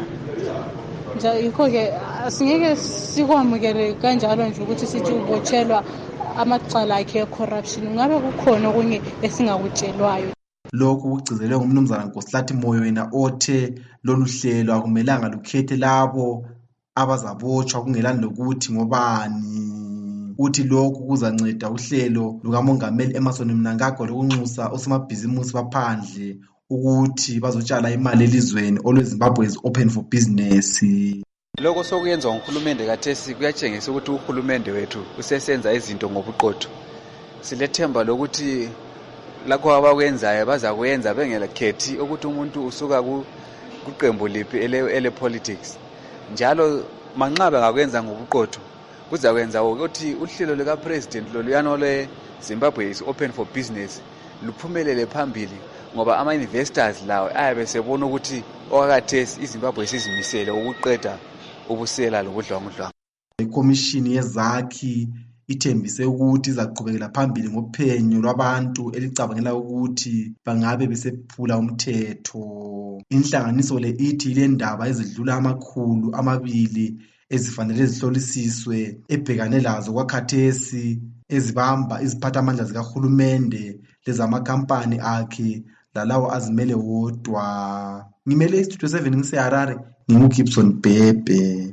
Speaker 5: Yikho-ke asingeke sikwamukele kanjalo nje ukuthi sithi ubotshelwa amacala akhe e-corruption. Ngabe kukhona okunye esingakutshelwayo.
Speaker 24: Lokhu kugcizelwe ngumnumzana Nkosihlathi Moyo yena othe lolu hlelo akumelanga lukhethe labo abazabotshwa kungelani lokuthi ngobani. Uthi lokhu kuzanceda uhlelo lukamongameli Emmerson Mnangagwa lokunxusa osomabhizimusi baphandle ukuthi bazotshala imali elizweni olweZimbabwe is open for business.
Speaker 6: Lokho sokuyenza nguhulumende kathesi kuyatshengisa ukuthi uhulumende wethu usesenza izinto ngobuqotho. Silethemba lokuthi lakho abakwenzayo bazakwenza bengelakhethi ukuthi umuntu usuka kuqembu liphi ele politics. Njalo manxa bangakwenza ngobuqotho kuzakwenza ukuthi uhlelo lika president loluyano le Zimbabwe is open for business luphumelele phambili ngoba ama investors lawo ayabe sebona ukuthi okakathesi iZimbabwe isizimisele ukuqeda ubusela lobudlwangudlwangu.
Speaker 24: Ikomishini yezakhi ithembise ukuthi izaqhubekela phambili ngophenyo lwabantu elicabangela ukuthi bangabe besephula umthetho. Inhlanganiso le ithi le ndaba ezidlula amakhulu amabili ezifanele zihlolisiswe ebhekane lazo kwakhathesi ezibamba iziphathamandla zikahulumende lezamakhampani akhe lalawo azimele wodwa. Ngimele iStudio seven ngiseHarare, nginguGibson Bhebhe.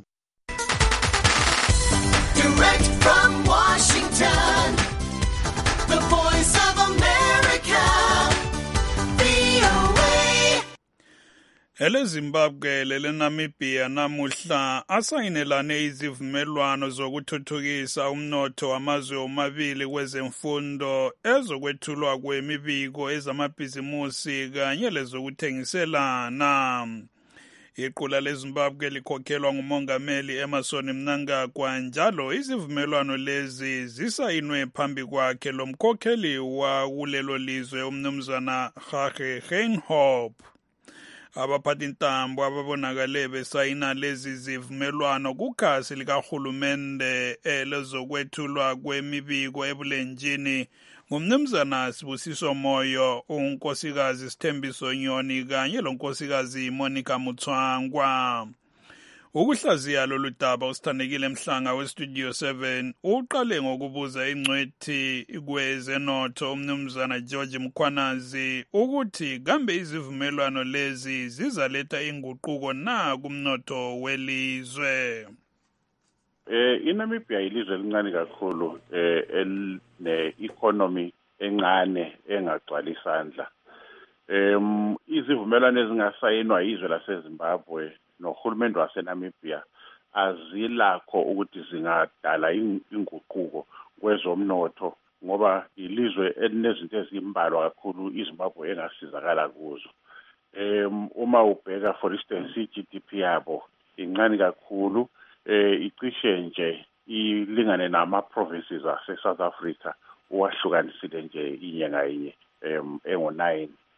Speaker 16: Direct from Washington, the voice of America, V O A.
Speaker 21: Ele Zimbabwe lele Namibia namuhla asayinelane izivumelwano zokuthuthukisa umnotho wamazwe omabili kwezemfundo, ezokwethulwa kwemibiko ezamabhizimusi kanye lezokuthengiselana. Iqula leZimbabwe likhokhelwa ngumongameli Emmerson Mnangagwa, njalo izivumelwano lezi zisayinwe phambi kwakhe lomkhokheli wa kulelo lizwe umnumzana Hage Geingob. Abaphathintambo ababonakale besayina lezi zivumelwano kukhasi likahulumende elezokwethulwa kwemibiko ebulenjini ngumnumzana Sibusiso Moyo, unkosikazi Sithembiso Nyoni kanye lonkosikazi Monica Mutswangwa. Ukuhlaziya lolu daba usithandekile Mhlanga weStudio seven uqale ngokubuza ingcwethi kwezenotho umnumzana George Mkhwanazi ukuthi kambe izivumelwano lezi zizaletha inguquko na kumnotho welizwe.
Speaker 23: Eh iNamibia ilizwe elincane kakhulu eh eline economy encane engagcwala isandla. Em izivumelwano ezingasayinwa izwe laseZimbabwe nohulumende waseNamibia azilakho ukuthi zingadala inguquko kwezomnotho ngoba ilizwe elinezinto ezimbalwa kakhulu iZimbabwe engasizakala kuzo. Em uma ubheka for instance i-G D P yabo incane kakhulu, eh icishe nje ilingane nama provinces ase South Africa uwahlukanisile nje inyanga yinye em engo nine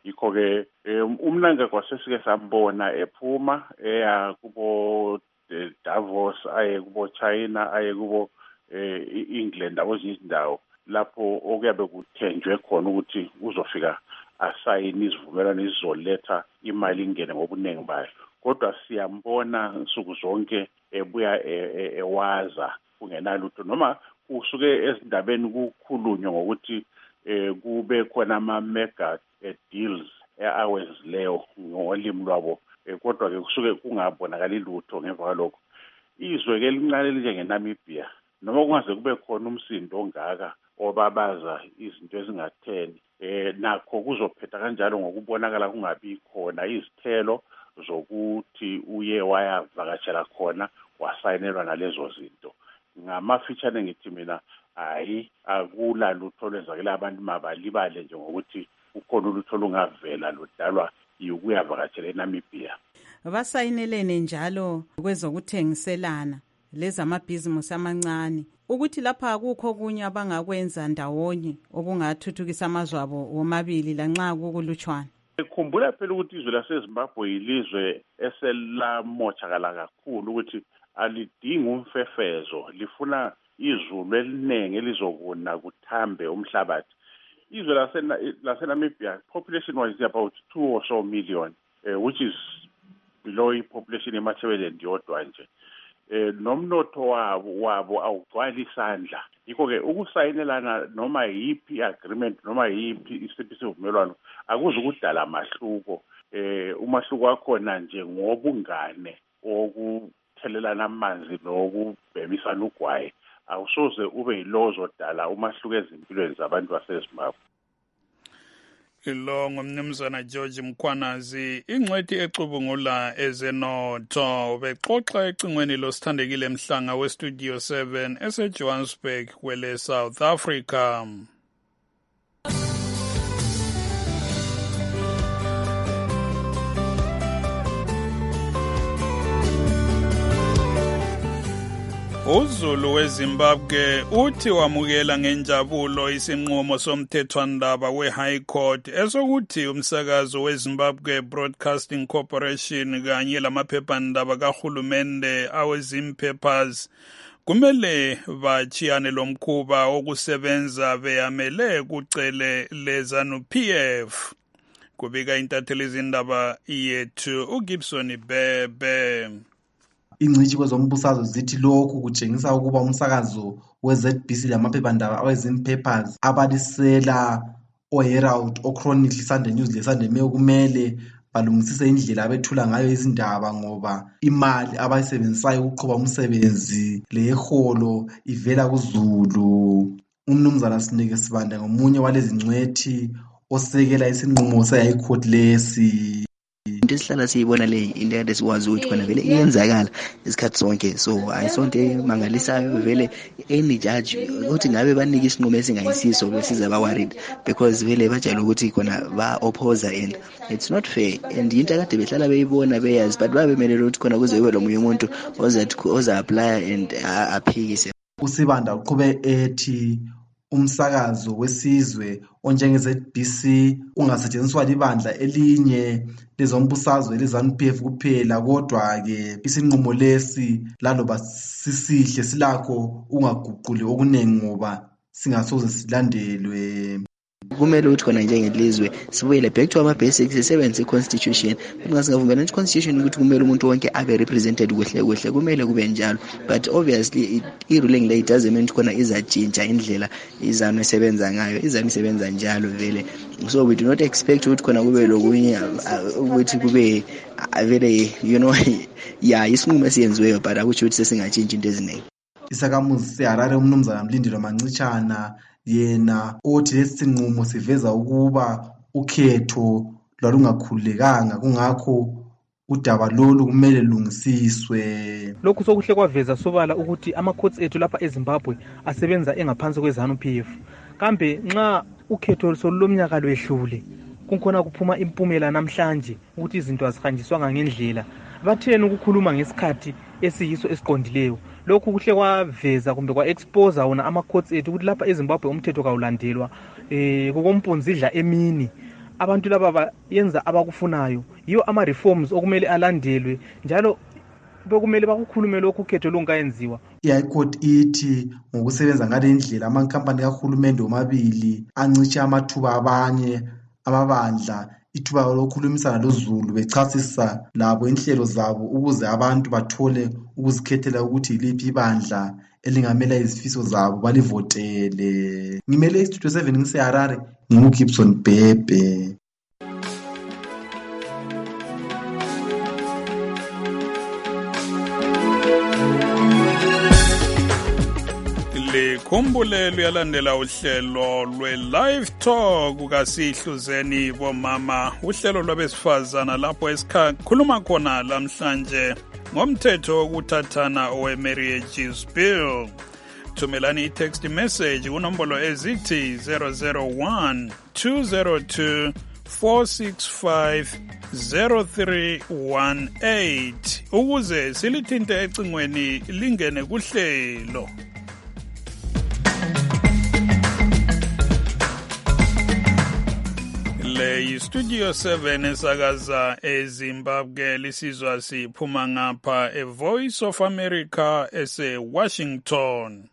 Speaker 23: yikho-ke um, uMnangagwa sesike sambona ephuma eya kubo eh, Davos, aye kubo China, aye kubo eh, England, akwezinye izindawo lapho okuyabe kuthenjwe khona ukuthi uzofika asayine isivumelwano esizoletha imali ingene ngobuningi bayo. Kodwa siyambona nsuku zonke ebuya ewaza kungenalutho, noma kusuke ezindabeni kukhulunywa ngokuthi eh, kube khona ama-mega eh, deals awenzileyo ngolimi lwabo, eh, kodwa ke kusuke kungabonakali lutho ngemva kwalokho. Izwe-ke elincane elinjengeNamibia noma kungaze kube khona umsindo ongaka obabaza izinto ezingatheni, eh, nakho kuzophetha kanjalo ngokubonakala kungabi khona izithelo zokuthi uye wayavakatshela khona wasayinelwa nalezo zinto. Ngamafitshane ngithi mina hayi akula lutho lwenzakela abantu mabalibale nje ngokuthi ukhona ulutho lungavela ludalwa yikuyavakatshela eNamibia.
Speaker 3: Basayinelene njalo kwezokuthengiselana lezamabhizimusi amancane ukuthi lapha akukho kunye abangakwenza ndawonye okungathuthukisa amazwe abo womabili lanxa kukulutshwana.
Speaker 23: Khumbula phela ukuthi izwe laseZimbabwe yilizwe eselamothakala kakhulu ukuthi alidingi umfefezo, lifuna izulu eliningi elizokuna kuthambe umhlabathi. Izwe laseNamibia population wise about two or so million, uh, which is below i-population eMatabeleland yodwa nje. Eh, nomnotho wabo wabo awugcwali isandla. Yikho-ke ukusayinelana noma yiphi agreement noma yiphi isivumelwano akuze ukudala amahluko. Eh, umahluko wakhona nje ngobungane okuthelelana amanzi nokubhebisana ugwayi. Awusoze ube yilowo ozodala umahluko ezimpilweni zabantu baseZimbabwe.
Speaker 21: Ilo ngumnumzana George Mkhwanazi, ingcwethi ecubungula ezenotho, bexoxa ecingweni losithandekile Mhlanga weStudio seven eseJohannesburg kwele South Africa. uZulu weZimbabwe uthi wamukela ngenjabulo isinqumo somthethwandaba we-High Court esokuthi umsakazo weZimbabwe Broadcasting Corporation kanye lamaphephandaba kahulumende awezimpeppers kumele bachiyane lomkhuba wokusebenza beyamele kucele leZanu-P F. Kubika intatheli izindaba yethu uGibson Bebe.
Speaker 24: Ingcitshi kwezombusazwe zithi lokhu kutshengisa ukuba umsakazo we-Z B C lamaphephandaba awezimpeppers abalisela o-Herald, o-Chronicle, Sunday News le-Sunday Mail kumele balungisise indlela abethula ngayo izindaba ngoba imali abayisebenzisayo ukuqhuba umsebenzi leholo ivela kuZulu. Umnumzana Sineke Sibanda ngomunye walezi ngcwethi osekela isinqumo se-High Court lesi.
Speaker 7: Into esihlala siyibona le into ekade sikwazi ukuthi khona vele iyenzakala isikhathi sonke, so ayisonto emangalisayo vele any judge ukuthi ngabe banika isinqumo esingayisiso besiza ba worried because vele bajayela ukuthi khona ba oppose and it's not fair, and into ekade behlala beyibona beyazi but babemelele ukuthi khona kuze kube lo munye umuntu ozathi oza apply and aphikise.
Speaker 24: uSibanda uqhube ethi umsakazo wesizwe onjenge-Z B C ungasetshenziswa libandla elinye lezombusazwe leZanu-P F kuphela, kodwa-ke isinqumo lesi laloba sisihle silakho ungaguquli okuningi ngoba singasoze silandelwe.
Speaker 7: Kumele ukuthi khona njengelizwe sibuyele back to our basics, sisebenze i-constitution. Kungasingavumelana ukuthi constitution ukuthi kumele umuntu wonke abe represented kuhle kuhle, kumele kube njalo, but obviously i-ruling le doesn't mean khona izatshintsha indlela izanu esebenza ngayo. Izanu isebenza njalo vele, so we do not expect ukuthi khona kube lokunye ukuthi kube vele you know ya isinqumo esiyenziweyo but akutsho ukuthi sesingatshintshi into eziningi.
Speaker 24: Isakamuzi seHarare umnumzana Mlindelo Mancitshana yena othi lesi sinqumo siveza ukuba ukhetho lwalungakhululekanga, kungakho udaba lolu kumele lungisiswe.
Speaker 8: Lokhu sokuhle kwaveza sobala ukuthi ama-courts ethu lapha eZimbabwe asebenza engaphansi kweZanu-P F. Kambe nxa ukhetho solomnyaka lwehlule kukhona kuphuma impumela namhlanje ukuthi izinto azihanjiswanga ngendlela, batheni ukukhuluma ngesikhathi esiyiso esiqondileyo? Lokhu kuhle kwaveza kumbe kwa-expose wona ama-courts ethu ukuthi lapha eZimbabwe umthetho kawulandelwa, eh kukompunzidla emini abantu laba bayenza abakufunayo, yiyo ama-reforms okumele alandelwe njalo bekumele bakukhulume lokhu ukhetho lungayenziwa.
Speaker 24: I-High Court ithi ngokusebenza ngale ndlela amakhampani kahulumende omabili ancitshe amathuba abanye amabandla ithuba lokukhulumisana lozulu bechasisa labo inhlelo zabo ukuze abantu bathole ukuzikhethela ukuthi yiliphi ibandla elingamela izifiso zabo balivotele. Ngimele istudio seven ngiseHarare, nginguGibson Bhebhe.
Speaker 21: Likhumbule luyalandela uhlelo lwe-Live Talk kukasihluzeni bomama, uhlelo lwabesifazana lapho esikhuluma khona lamhlanje ngomthetho wokuthathana owe-Marriages Bill. Thumelani i-text message kunombolo ezithi zero zero one two zero two four six five zero three one eight ukuze silithinte ecingweni lingene kuhlelo. Le yi-Studio seven esakaza eZimbabwe, lisizwa siphuma ngapha e-Voice of America ese-Washington.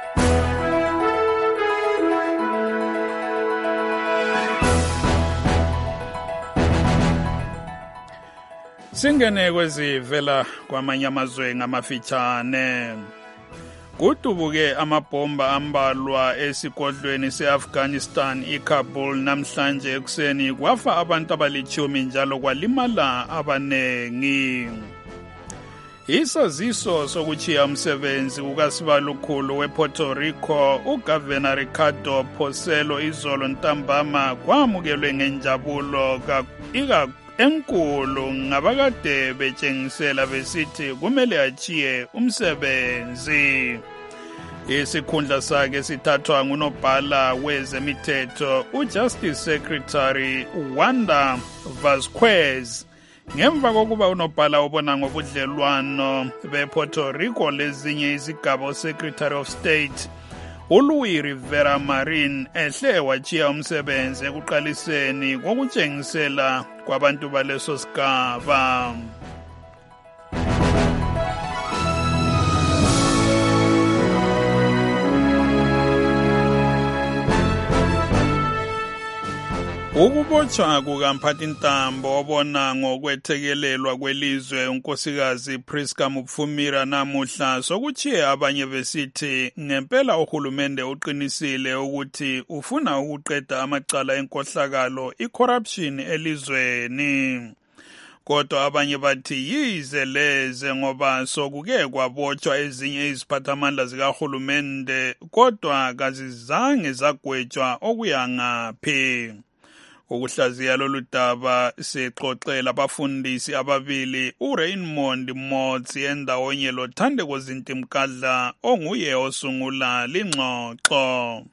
Speaker 21: Singene kwezivela kwamanye amazwe ngamafitshane. Kudubuke amabhomba ambalwa esigodlweni se-Afghanistan iKabul namhlanje ekuseni, kwafa abantu abalitshumi njalo kwalimala abanengi. Isaziso sokuchiya umsebenzi kukasibalukhulu wePuerto Rico uGavana Ricardo Porcelo izolo ntambama kwamukelwe ngenjabulo enkulu ngabakade betshengisela besithi kumele achiye umsebenzi. Isikhundla sakhe sithathwa ngunobhala wezemithetho uJustice Secretary Wanda Vasquez ngemva kokuba unobhala obona ngobudlelwano bePuerto Rico lezinye izigaba uSecretary of State uLuis Rivera Marin ehle wachiya umsebenzi ekuqaliseni kokutshengisela kwabantu baleso sigaba. Ukubotshwa kukamphathintambo obona ngokwethekelelwa kwelizwe unkosikazi Priska Mupfumira namuhla sokuchiye abanye besithi ngempela uhulumende uqinisile ukuthi ufuna ukuqeda amacala enkohlakalo i-corruption elizweni. Kodwa abanye bathi yize leze ngoba sokuke kwabotshwa ezinye iziphathamandla zikahulumende kodwa kazizange zagwetshwa okuyangaphi. Ukuhlaziya lolu daba sixoxela abafundisi ababili uRaymond Motsi endawonye loThandeko Zintimkadla onguye osungula lingxoxo.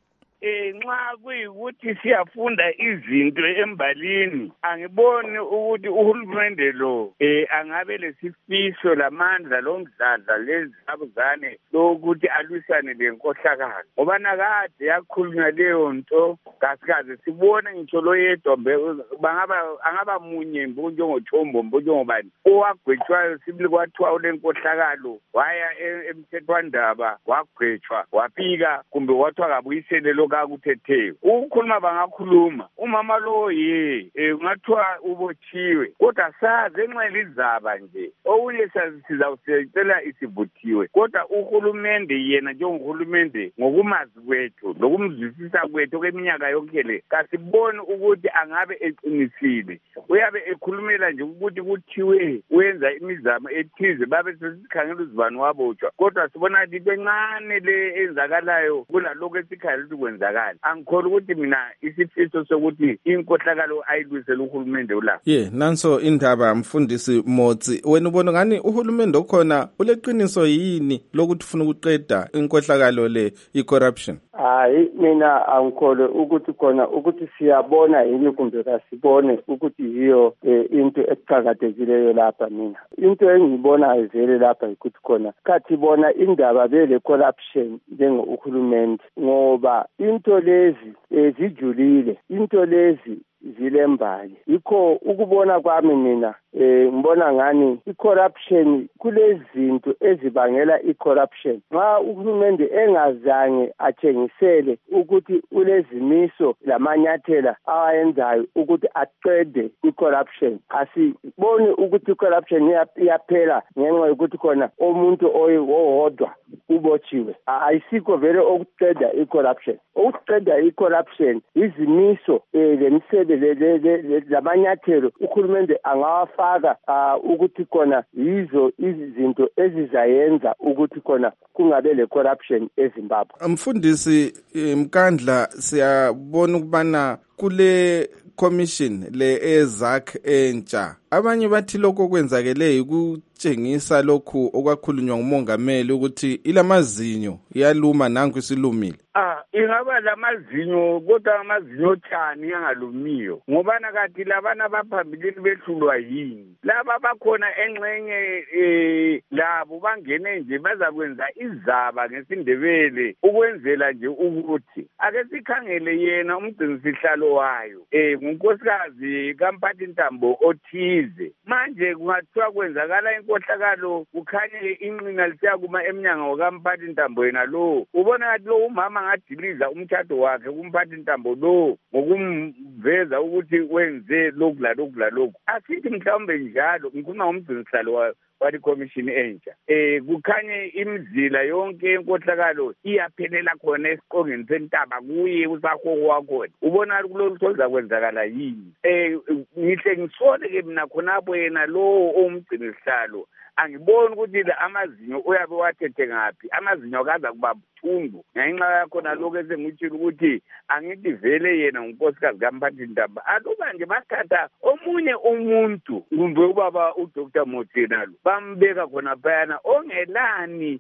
Speaker 18: Eh nxa kuyikuthi siyafunda izinto embalini angiboni ukuthi uhulumende lo eh angabe lesifiso lamandla lomdladla lezabuzane lokuthi alwisane lenkohlakalo ngoba nakade yakhulunywa leyo nto kasikaze sibone ngitsho loyedwa bangaba angaba munye njengoThombo njengobani owagwetshwayo sibili kwathiwa lenkohlakalo waya emthethwandaba wagwetshwa wafika kumbe wathiwa kabuyisele lo kakuthetheyo ukukhuluma bangakhuluma umama lo ye ungathiwa ubotshiwe kodwa saze nxa lizaba nje okunye sizawusecela isivuthiwe kodwa uhulumende yena njengohulumende ngokumazi kwethu lokumzwisisa kwethu kweminyaka yonke le kasiboni ukuthi angabe eqinisile uyabe ekhulumela nje ukuthi kuthiwe wenza imizamo ethize babe sesikhangela uzibani wabotshwa kodwa sibona into encane le enzakalayo kulalokho esikhangela ukuthi kwenzakala. Angikholwa ukuthi mina isifiso sokuthi inkohlakalo ayilwisele uhulumende ula.
Speaker 20: Ye, nanso indaba mfundisi Motsi, wena ubona ngani uhulumende okhona uleqiniso yini lokuthi ufuna ukuqeda inkohlakalo le i-corruption?
Speaker 9: Hayi mina angikholwa ukuthi khona ukuthi siyabona yini kumbe kasibone ukuthi yiyo into eqhakathekileyo lapha mina. Into engiyibonayo vele lapha ukuthi khona kathi bona indaba bele corruption njengohulumende ngoba into lezi zijulile into lezi zilembali. Yikho ukubona kwami mina eh ngibona ngani i-corruption kulezinto ezibangela i-corruption. Nxa uhulumende engazange athengisele ukuthi ulezimiso lamanyathela awayenzayo ukuthi aqede i-corruption, asiboni ukuthi i-corruption iyaphela ngenxa yokuthi khona umuntu owodwa ubotshiwe. Ayisikho vele okuqeda i-corruption. Ukuqeda i-corruption izimiso lemisebenzi lamanyathelo uhulumende angawafaka ukuthi khona yizo izinto ezizayenza ukuthi khona kungabe le corruption eZimbabwe.
Speaker 20: Mfundisi Mkandla, siyabona ukubana kule commission le ezak entsha abanye bathi lokho kwenzakele ukutshengisa lokhu okwakhulunywa ngumongameli ukuthi ilamazinyo iyaluma nanku isilumile.
Speaker 18: Ah, ingaba lamazinyo kodwa amazinyo thani yangalumiyo ngoba nakathi labana baphambili behlulwa yini laba bakhona engxenye eh labo bangene nje bazakwenza izaba ngesindebele ukwenzela nje ukuthi ake sikhangele yena umgcinisihlalo wayo eh ngunkosikazi kaMphathintambo othize manje kungathiwa kwenzakala inkohlakalo kukhanye inqina lisiyakuma eminyango kaMphathintambo yena lo ubona ngathi lo umama ngadiliza umthatho wakhe kuMphathintambo lo ngokumveza ukuthi wenze lokhu la lokhu la lokhu asithi mhlawumbe njalo ngikhuluma ngomgcinisihlalo wayo wali commission entsha eh kukhanye imizila yonke enkohlakalo iyaphelela khona esiqongeni sentaba kuye usahoho wakho ubona kulolu soza kwenzakala yini eh ngihle ngisole ke mina khonapho yena lo omgcinisihlalo angiboni ukuthi la amazinyo uyabe wathethe ngapi amazinyo akaza kuba buthungu ngenxa yakho naloko esengitshilo ukuthi angithi vele yena unkosikazi kaMphathintambo aluba nje bathatha omunye umuntu kumbe ubaba uDr Motsena lo bambeka khona phayana ongelani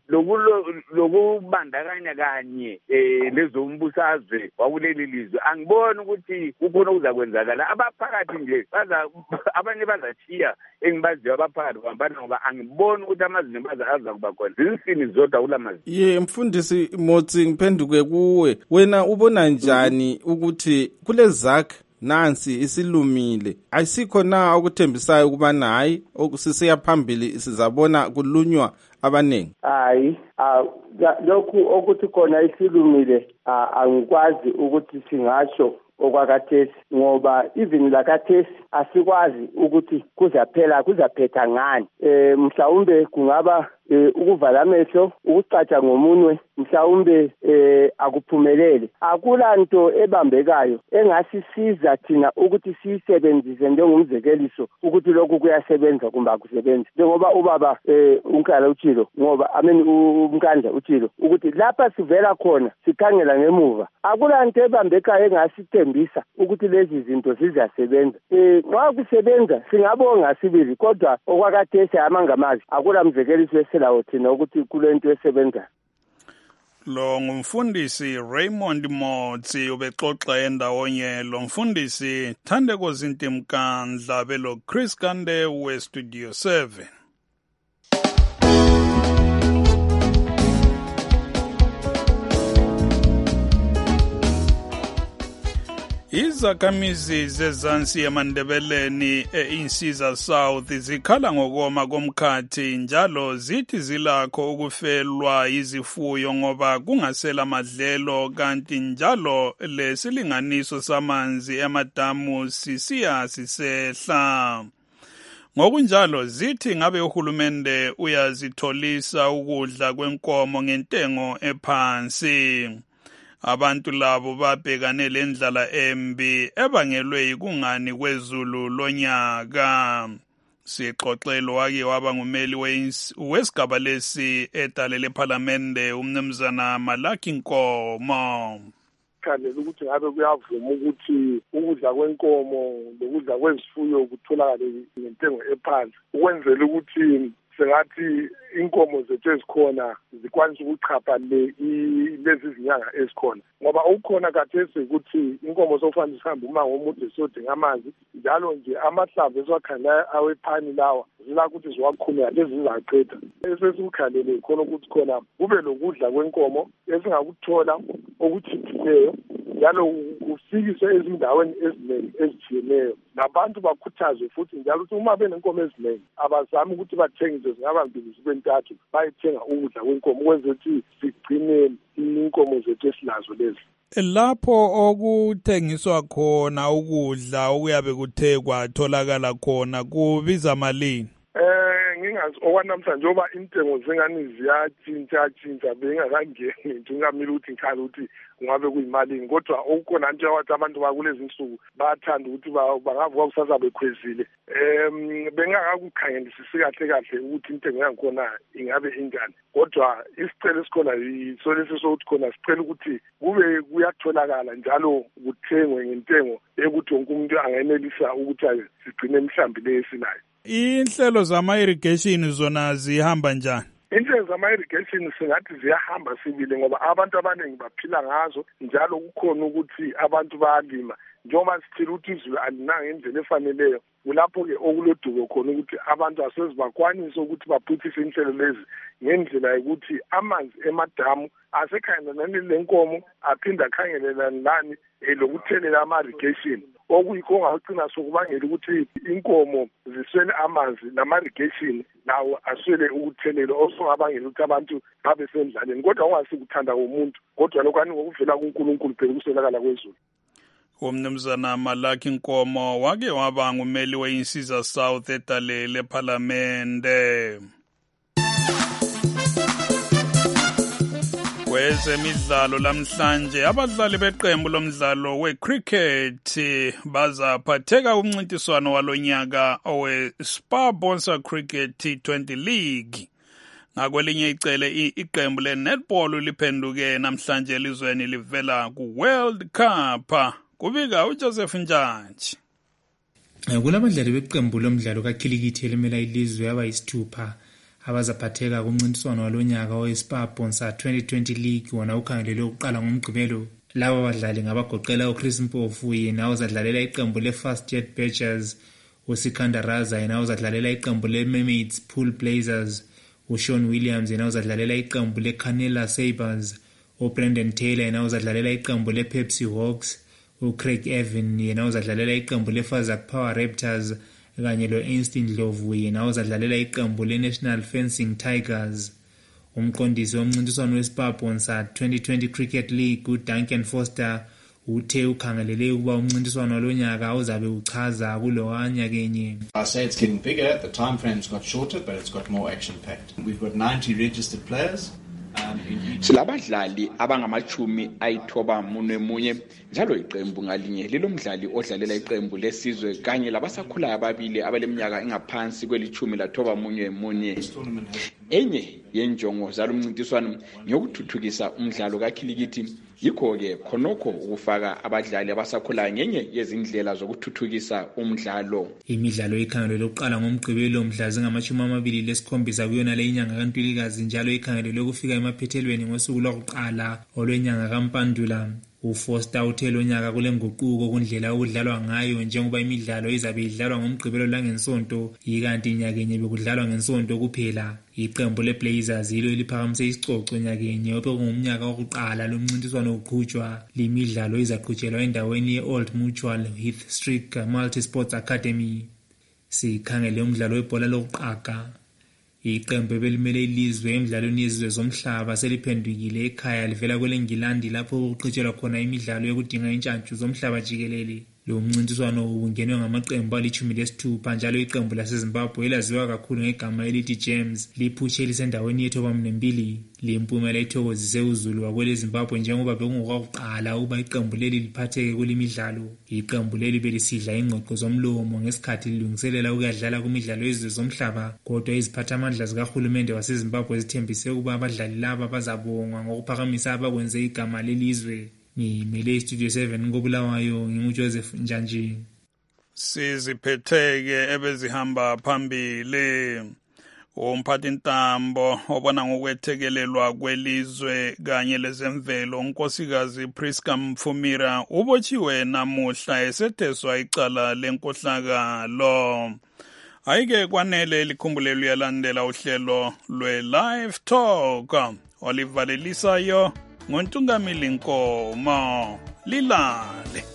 Speaker 18: lokubandakanya kanye eh lezombusazwe wakuleli lizwe angiboni ukuthi kukhona okuzakwenzakala abaphakathi nje baza abanye bazathiya engibaziyo abaphakathi kwambani ngoba ngibona ukuthi amazinyo baza kuba khona zinsini zodwa kulamazinyo.
Speaker 20: Ye mfundisi Motsi ngiphenduke kuwe wena ubona njani ukuthi kule zakhe nansi isilumile ayisikho na ukuthembisayo ukubana hayi okusisiya phambili sizabona kulunywa abaningi?
Speaker 9: Hayi lokhu okuthi khona isilumile angikwazi ukuthi singasho okwakathesi ngoba even lakathesi asikwazi ukuthi kuzaphela kuzaphetha ngani eh mhlawumbe kungaba ukuvala amehlo ukucatsha ngomunwe mhlawumbe eh akuphumelele akulanto ebambekayo engasisiza thina ukuthi siyisebenzise njengomzekeliso ukuthi lokhu kuyasebenza kumbe akusebenzi njengoba ubaba eh unkala utshilo ngoba amen umkandla utshilo ukuthi lapha sivela khona sikhangela ngemuva akulanto ebambekayo engasithembisa ukuthi lezi zinto zizasebenza eh nxa kusebenza singabonga sibili kodwa okwakathesi amangamazi akulamzekeliso lawo thina ukuthi kulento esebenza.
Speaker 21: Lo ngumfundisi Raymond Motsi ubexoxa endawonye lo mfundisi Thandeko Zintimkandla belo Chris Kande we Studio seven. Izakhamizi zezansi eMandebeleni eInsiza South zikhala ngokoma komkhathi njalo zithi zilakho ukufelwa izifuyo ngoba kungasela madlelo kanti njalo lesilinganiso samanzi emadamu sisiya sisehla. Ngokunjalo zithi ngabe uhulumende uyazitholisa ukudla kwenkomo ngentengo ephansi. Abantu labo babhekane lendlala embi ebangelwe yikungani kwezulu lonyaka. Sixoxelo wake waba ngumeli wesigaba lesi edale leParliamente umnumzana Malaki Nkomo.
Speaker 10: Khanele ukuthi ngabe kuyavuma ukuthi ukudla kwenkomo lokudla kwezifuyo kutholakale ngentengo ephansi ukwenzela ukuthi sengathi inkomo zethu ezikhona zikwanisa ukuchapha le lezi zinyanga ezikhona ngoba ukukhona kathesi ukuthi inkomo sokufanele sihambe uma ngomude siyodinga amanzi njalo nje amahlamvu esiwakhangela awephani lawa zila ukuthi ziwaqhumeka lezi zizaqeda esesikukhalele khona ukuthi khona kube lokudla kwenkomo esingakuthola okuthithileyo njalo kufikiswe ezindaweni eziningi ezitshiyeneyo nabantu bakhuthazwe futhi njalo ukuthi uma benenkomo eziningi abazami ukuthi bathengise zingaba mbili zibe ntathu bayithenga ukudla kwenkomo ukwenzela ukuthi sigcine inkomo zethu esilazo lezi.
Speaker 21: Lapho okuthengiswa khona ukudla okuyabe kuthe kwatholakala khona kubiza malini?
Speaker 10: Eh ngingazi okwanamhlanje njengoba intengo zingani ziyatshintsha tshintsha bengakangeni nje ngamile ukuthi ngikhala ukuthi ngabe kuyimalini kodwa okukhona nje wathi abantu bakulezi insuku bayathanda ukuthi bangavuka kusasa bekhwezile. Em bengakakukhangelisisi kahle kahle ukuthi intengo yangikhona ingabe injani kodwa isicelo esikhona yiso lesi sokuthi khona sicela ukuthi kube kuyatholakala njalo kuthengwe ngentengo ekuthi wonke umuntu angenelisa ukuthi sigcine mhlambi lesinayo.
Speaker 21: Inhlelo zama-irrigation zona zihamba njani?
Speaker 10: Inhlelo zama-irrigation singathi ziyahamba sibili ngoba abantu abaningi baphila ngazo njalo kukhona ukuthi abantu bayalima njengoba sithile ukuthi izulu alinanga indlela efaneleyo kulapho-ke okulodubo khona ukuthi abantu asezibakwanisa ukuthi baphuthise inhlelo lezi ngendlela yokuthi amanzi emadamu asekhangelelani lenkomo aphinde akhangelelani lani lokuthelela ama-irrigation okuyikho ongagcina sokubangela ukuthi inkomo ziswele amanzi nama-irrigation nawo aswele ukuthelela osongabangela ukuthi abantu babe sendlaleni kodwa ungasikuthanda komuntu kodwa lokhu ngokuvela kuNkulunkulu phela ukuswelakala kwezulu.
Speaker 21: Umnumzana Malaki Nkomo wake waba ngumeli weInsiza South eDalele eParlamente. Kwezemidlalo lamhlanje abadlali beqembu lomdlalo wecricket bazaphatheka kumncintiswano walonyaka owe-Spar Bonsa Cricket T twenty League. Ngakwelinye icele iqembu le-netball liphenduke namhlanje elizweni livela ku-World Cup. Kubika uJoseph Njantshi.
Speaker 11: Kulabadlali beqembu lomdlalo kakhilikithi elimela ilizwe abayisithupha abazaphatheka kumncintiswano walonyaka owe-Spar Bonsa twenty twenty League wona ukhangelelwe ukuqala ngomgqibelo. Laba badlali ngabagoqela uChris Mpofu yena uzadlalela iqembu le-Fast Jet Badgers, uSikandar Raza yena uzadlalela iqembu le-Mermaids Pool Blazers, uSean Williams yena uzadlalela iqembu le-Canela Sabres, uBrendan Taylor yena uzadlalela iqembu le-Pepsi Hawks, uCraig Evan yena uzadlalela iqembu le-Fazak Power Raptors kanye lo-Einstein Ndlovu yena uzadlalela iqembu le-National Fencing Tigers. Umqondisi womncintiswano we-Spar Bonsa twenty twenty Cricket League uDuncan Foster uthe ukhangelele ukuba umncintiswano lonyaka uzabe uchaza kulowa nyakenye.
Speaker 12: I say it's getting bigger, the time frame's got shorter but it's got more action packed. We've got ninety registered players.
Speaker 14: Silabadlali abangamachumi ayithoba munwe munye njalo iqembu ngalinye lilomdlali odlalela iqembu lesizwe kanye labasakhulayo ababili abaleminyaka engaphansi kwelichumi lathoba munye munye. Enye yenjongo zalomncintiswano ngiyokuthuthukisa umdlalo kakhilikithi yikho-ke khonokho ukufaka abadlali abasakhulayo ngenye yezindlela zokuthuthukisa umdlalo.
Speaker 11: Imidlalo ikhangelelwe ukuqala ngomgqibelo mhla zingamashumi amabili lesikhombisa kuyona le inyanga kaNtulikazi njalo ikhangelelwe ukufika emaphethelweni ngosuku lwakuqala olwenyanga kaMpandula. uFoster uthe lonyaka kule nguquko kundlela okudlalwa ngayo njengoba imidlalo izabe idlalwa ngomgqibelo langensonto ikanti nyakenye bekudlalwa ngensonto kuphela. Iqembu leBlazers yilo eliphakamise isicoco nyakenye obekungumnyaka wokuqala lomncintiswano uqhutshwa. Limidlalo izaqhutshelwa endaweni ye-Old Mutual Heath Street Multi-Sports Academy. Sikhangele umdlalo webhola lokuqaga. Iqembu belimele ilizwe emidlalweni yezizwe zomhlaba seliphendukile ekhaya livela kweleNgilandi lapho kuqhutshelwa khona imidlalo yokudinga intshantshu zomhlaba jikelele. Lo mncintiswano ubungenwe ngamaqembu alichumi lesithupha njalo iqembu laseZimbabwe elaziwa kakhulu ngegama elithi James liphutshe lisendaweni yethoba mbili. Le mpumela ithokozise uzulu wakwele Zimbabwe njengoba bekungokwakuqala ukuba iqembu leli liphatheke kulimidlalo. Iqembu leli belisidla ingqoqo zomlomo ngesikhathi lilungiselela ukuyadlala kumidlalo yezizwe zomhlaba kodwa iziphathamandla zikahulumende waseZimbabwe zithembise ukuba abadlali laba bazabongwa ngokuphakamisa abakwenze igama lelizwe. Ngimele iStudio seven koBulawayo nginguJoseph Njantshi.
Speaker 21: Siziphetheke ebezihamba phambili. Umphathintambo obona ngokwethekelelwa kwelizwe kanye lezemvelo unkosikazi Priska Mfumira ubotshiwe namuhla esetheswa icala lenkohlakalo. Ayike kwanele likhumbulelo uyalandela uhlelo lwe-Live Talk olivalelisayo ngontungamili Nkomo. Lilale.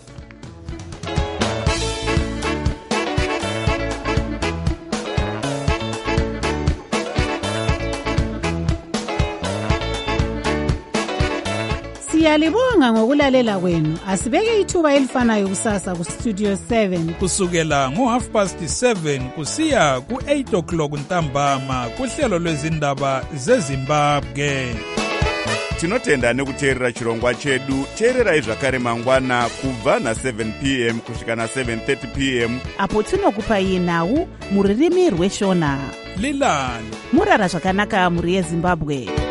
Speaker 3: Siyalibonga ngokulalela kwenu. Asibeke ithuba elifanayo kusasa ku Studio seven.
Speaker 21: Kusukela ngo half past seven kusiya ku eight o'clock ntambama kuhlelo lwezindaba zeZimbabwe.
Speaker 1: Tinotenda nekuteerera chirongwa chedu. Teererai zvakare mangwana kubva na seven p m kusvika na seven thirty p m
Speaker 3: apo tinokupai nhau muririmi rweshona.
Speaker 21: Lilani.
Speaker 3: Murara zvakanaka muri yeZimbabwe.